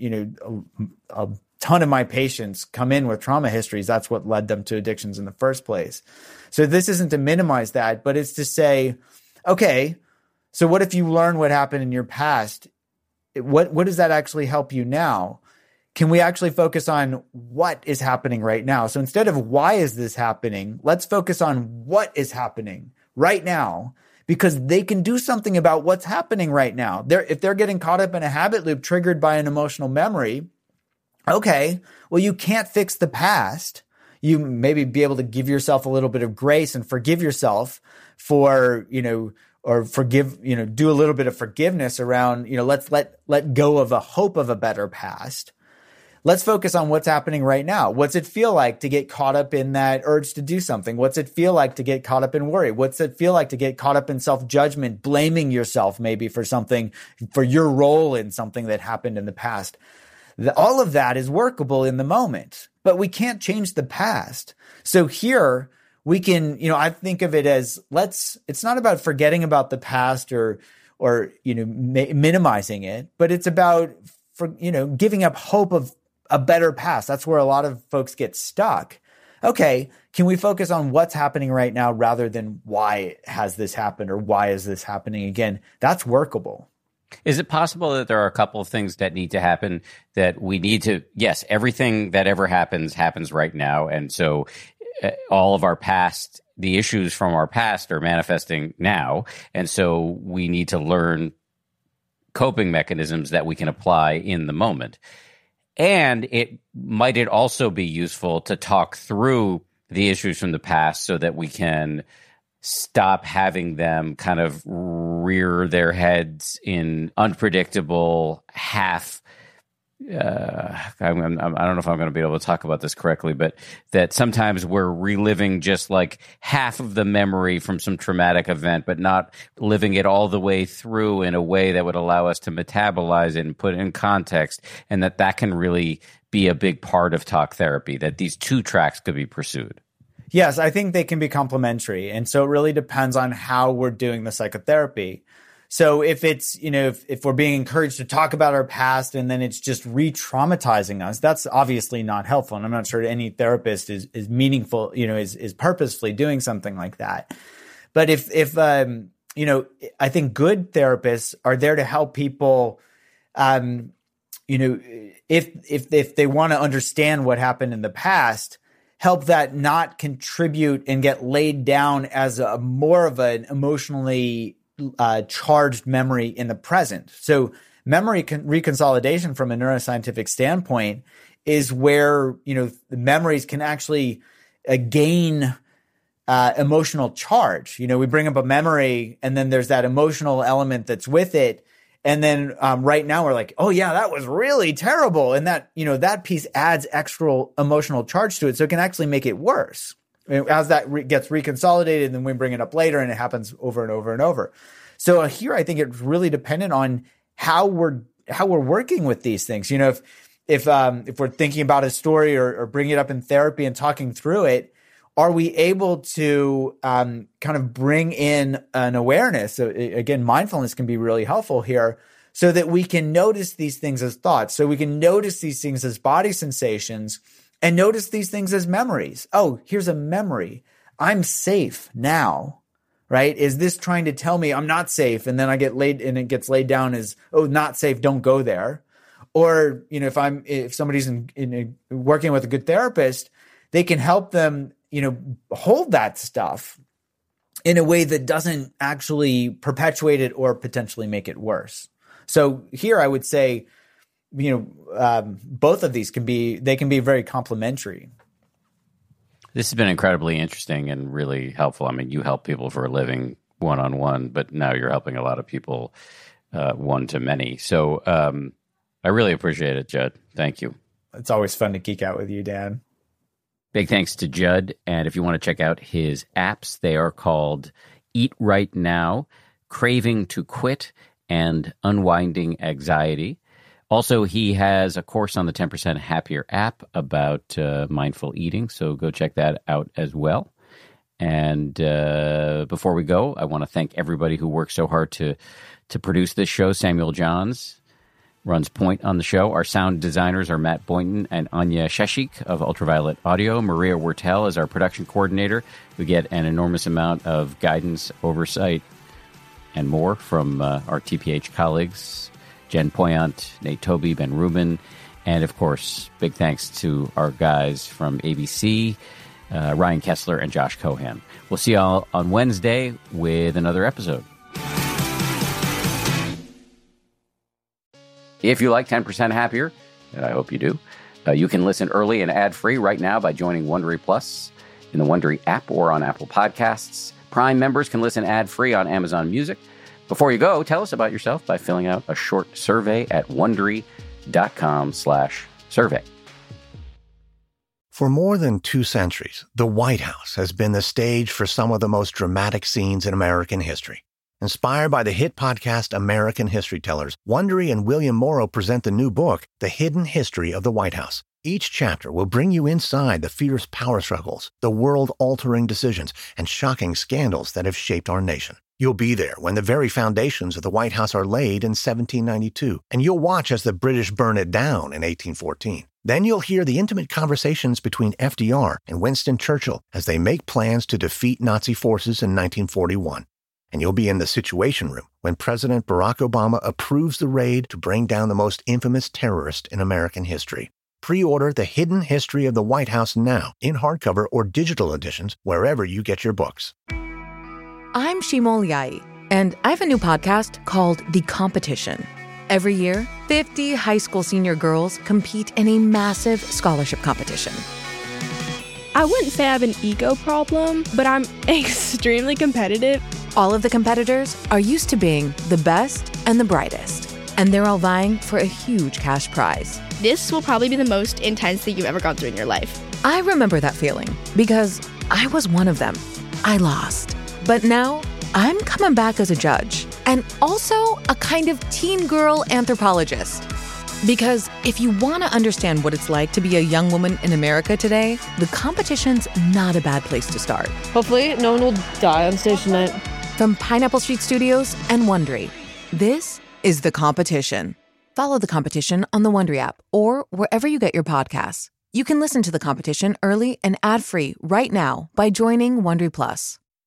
A ton of my patients come in with trauma histories. That's what led them to addictions in the first place. So this isn't to minimize that, but it's to say, okay, so what if you learn what happened in your past? What does that actually help you now? Can we actually focus on what is happening right now? So instead of why is this happening, let's focus on what is happening right now, because they can do something about what's happening right now. If they're getting caught up in a habit loop triggered by an emotional memory, okay, well, you can't fix the past. You maybe be able to give yourself a little bit of grace and forgive yourself for, or forgive, do a little bit of forgiveness around, let's let go of a hope of a better past. Let's focus on what's happening right now. What's it feel like to get caught up in that urge to do something? What's it feel like to get caught up in worry? What's it feel like to get caught up in self-judgment, blaming yourself maybe for something, for your role in something that happened in the past? All of that is workable in the moment, but we can't change the past. So here we can, I think of it as it's not about forgetting about the past or minimizing it, but it's about, giving up hope of a better past. That's where a lot of folks get stuck. Okay, can we focus on what's happening right now rather than why has this happened or why is this happening again? That's workable. Is it possible that there are a couple of things that need to happen that we need to, yes, everything that ever happens right now. And so all of our past, the issues from our past are manifesting now. And so we need to learn coping mechanisms that we can apply in the moment. And might also be useful to talk through the issues from the past so that we can stop having them kind of rear their heads in unpredictable I don't know if I'm going to be able to talk about this correctly, but that sometimes we're reliving just like half of the memory from some traumatic event, but not living it all the way through in a way that would allow us to metabolize it and put it in context, and that can really be a big part of talk therapy, that these two tracks could be pursued. Yes, I think they can be complementary. And so it really depends on how we're doing the psychotherapy. So if it's, if we're being encouraged to talk about our past and then it's just re-traumatizing us, that's obviously not helpful. And I'm not sure any therapist is meaningful, is purposefully doing something like that. But if I think good therapists are there to help people, if they want to understand what happened in the past, help that not contribute and get laid down as more of an emotionally charged memory in the present. So memory reconsolidation from a neuroscientific standpoint is where, the memories can actually gain emotional charge. We bring up a memory and then there's that emotional element that's with it. And then right now we're like, oh yeah, that was really terrible. And that, that piece adds extra emotional charge to it. So it can actually make it worse. As that gets reconsolidated, then we bring it up later and it happens over and over and over. So here, I think it's really dependent on how we're working with these things. If we're thinking about a story or bringing it up in therapy and talking through it, are we able to kind of bring in an awareness? So again, mindfulness can be really helpful here so that we can notice these things as thoughts. So we can notice these things as body sensations and notice these things as memories. Oh, here's a memory. I'm safe now, right? Is this trying to tell me I'm not safe? And then I get laid and it gets laid down as, oh, not safe, don't go there. Or, if somebody's working with a good therapist, they can help them, hold that stuff in a way that doesn't actually perpetuate it or potentially make it worse. So here I would say, both of these can be very complementary. This has been incredibly interesting and really helpful. I mean, you help people for a living one-on-one, but now you're helping a lot of people one-to-many. So I really appreciate it, Judd. Thank you. It's always fun to geek out with you, Dan. Big thanks to Judd. And if you want to check out his apps, they are called Eat Right Now, Craving to Quit, and Unwinding Anxiety. Also, he has a course on the 10% Happier app about mindful eating, so go check that out as well. And before we go, I want to thank everybody who worked so hard to produce this show. Samuel Johns runs point on the show. Our sound designers are Matt Boynton and Anya Sheshik of Ultraviolet Audio. Maria Wertel is our production coordinator. We get an enormous amount of guidance, oversight, and more from our TPH colleagues, Jen Poyant, Nate Toby, Ben Rubin, and of course, big thanks to our guys from ABC, Ryan Kessler and Josh Cohan. We'll see y'all on Wednesday with another episode. If you like 10% Happier, and I hope you do, you can listen early and ad-free right now by joining Wondery Plus in the Wondery app or on Apple Podcasts. Prime members can listen ad-free on Amazon Music. Before you go, tell us about yourself by filling out a short survey at Wondery.com/survey. For more than 2 centuries, the White House has been the stage for some of the most dramatic scenes in American history. Inspired by the hit podcast American History Tellers, Wondery and William Morrow present the new book, The Hidden History of the White House. Each chapter will bring you inside the fierce power struggles, the world-altering decisions, and shocking scandals that have shaped our nation. You'll be there when the very foundations of the White House are laid in 1792, and you'll watch as the British burn it down in 1814. Then you'll hear the intimate conversations between FDR and Winston Churchill as they make plans to defeat Nazi forces in 1941. And you'll be in the Situation Room when President Barack Obama approves the raid to bring down the most infamous terrorist in American history. Pre-order The Hidden History of the White House now in hardcover or digital editions wherever you get your books. I'm Shimol Yai, and I have a new podcast called The Competition. Every year, 50 high school senior girls compete in a massive scholarship competition. I wouldn't say I have an ego problem, but I'm extremely competitive. All of the competitors are used to being the best and the brightest, and they're all vying for a huge cash prize. This will probably be the most intense thing you've ever gone through in your life. I remember that feeling because I was one of them. I lost. But now I'm coming back as a judge and also a kind of teen girl anthropologist. Because if you want to understand what it's like to be a young woman in America today, the competition's not a bad place to start. Hopefully no one will die on stage tonight. From Pineapple Street Studios and Wondery, This is The Competition. Follow The Competition on the Wondery app or wherever you get your podcasts. You can listen to The Competition early and ad-free right now by joining Wondery Plus.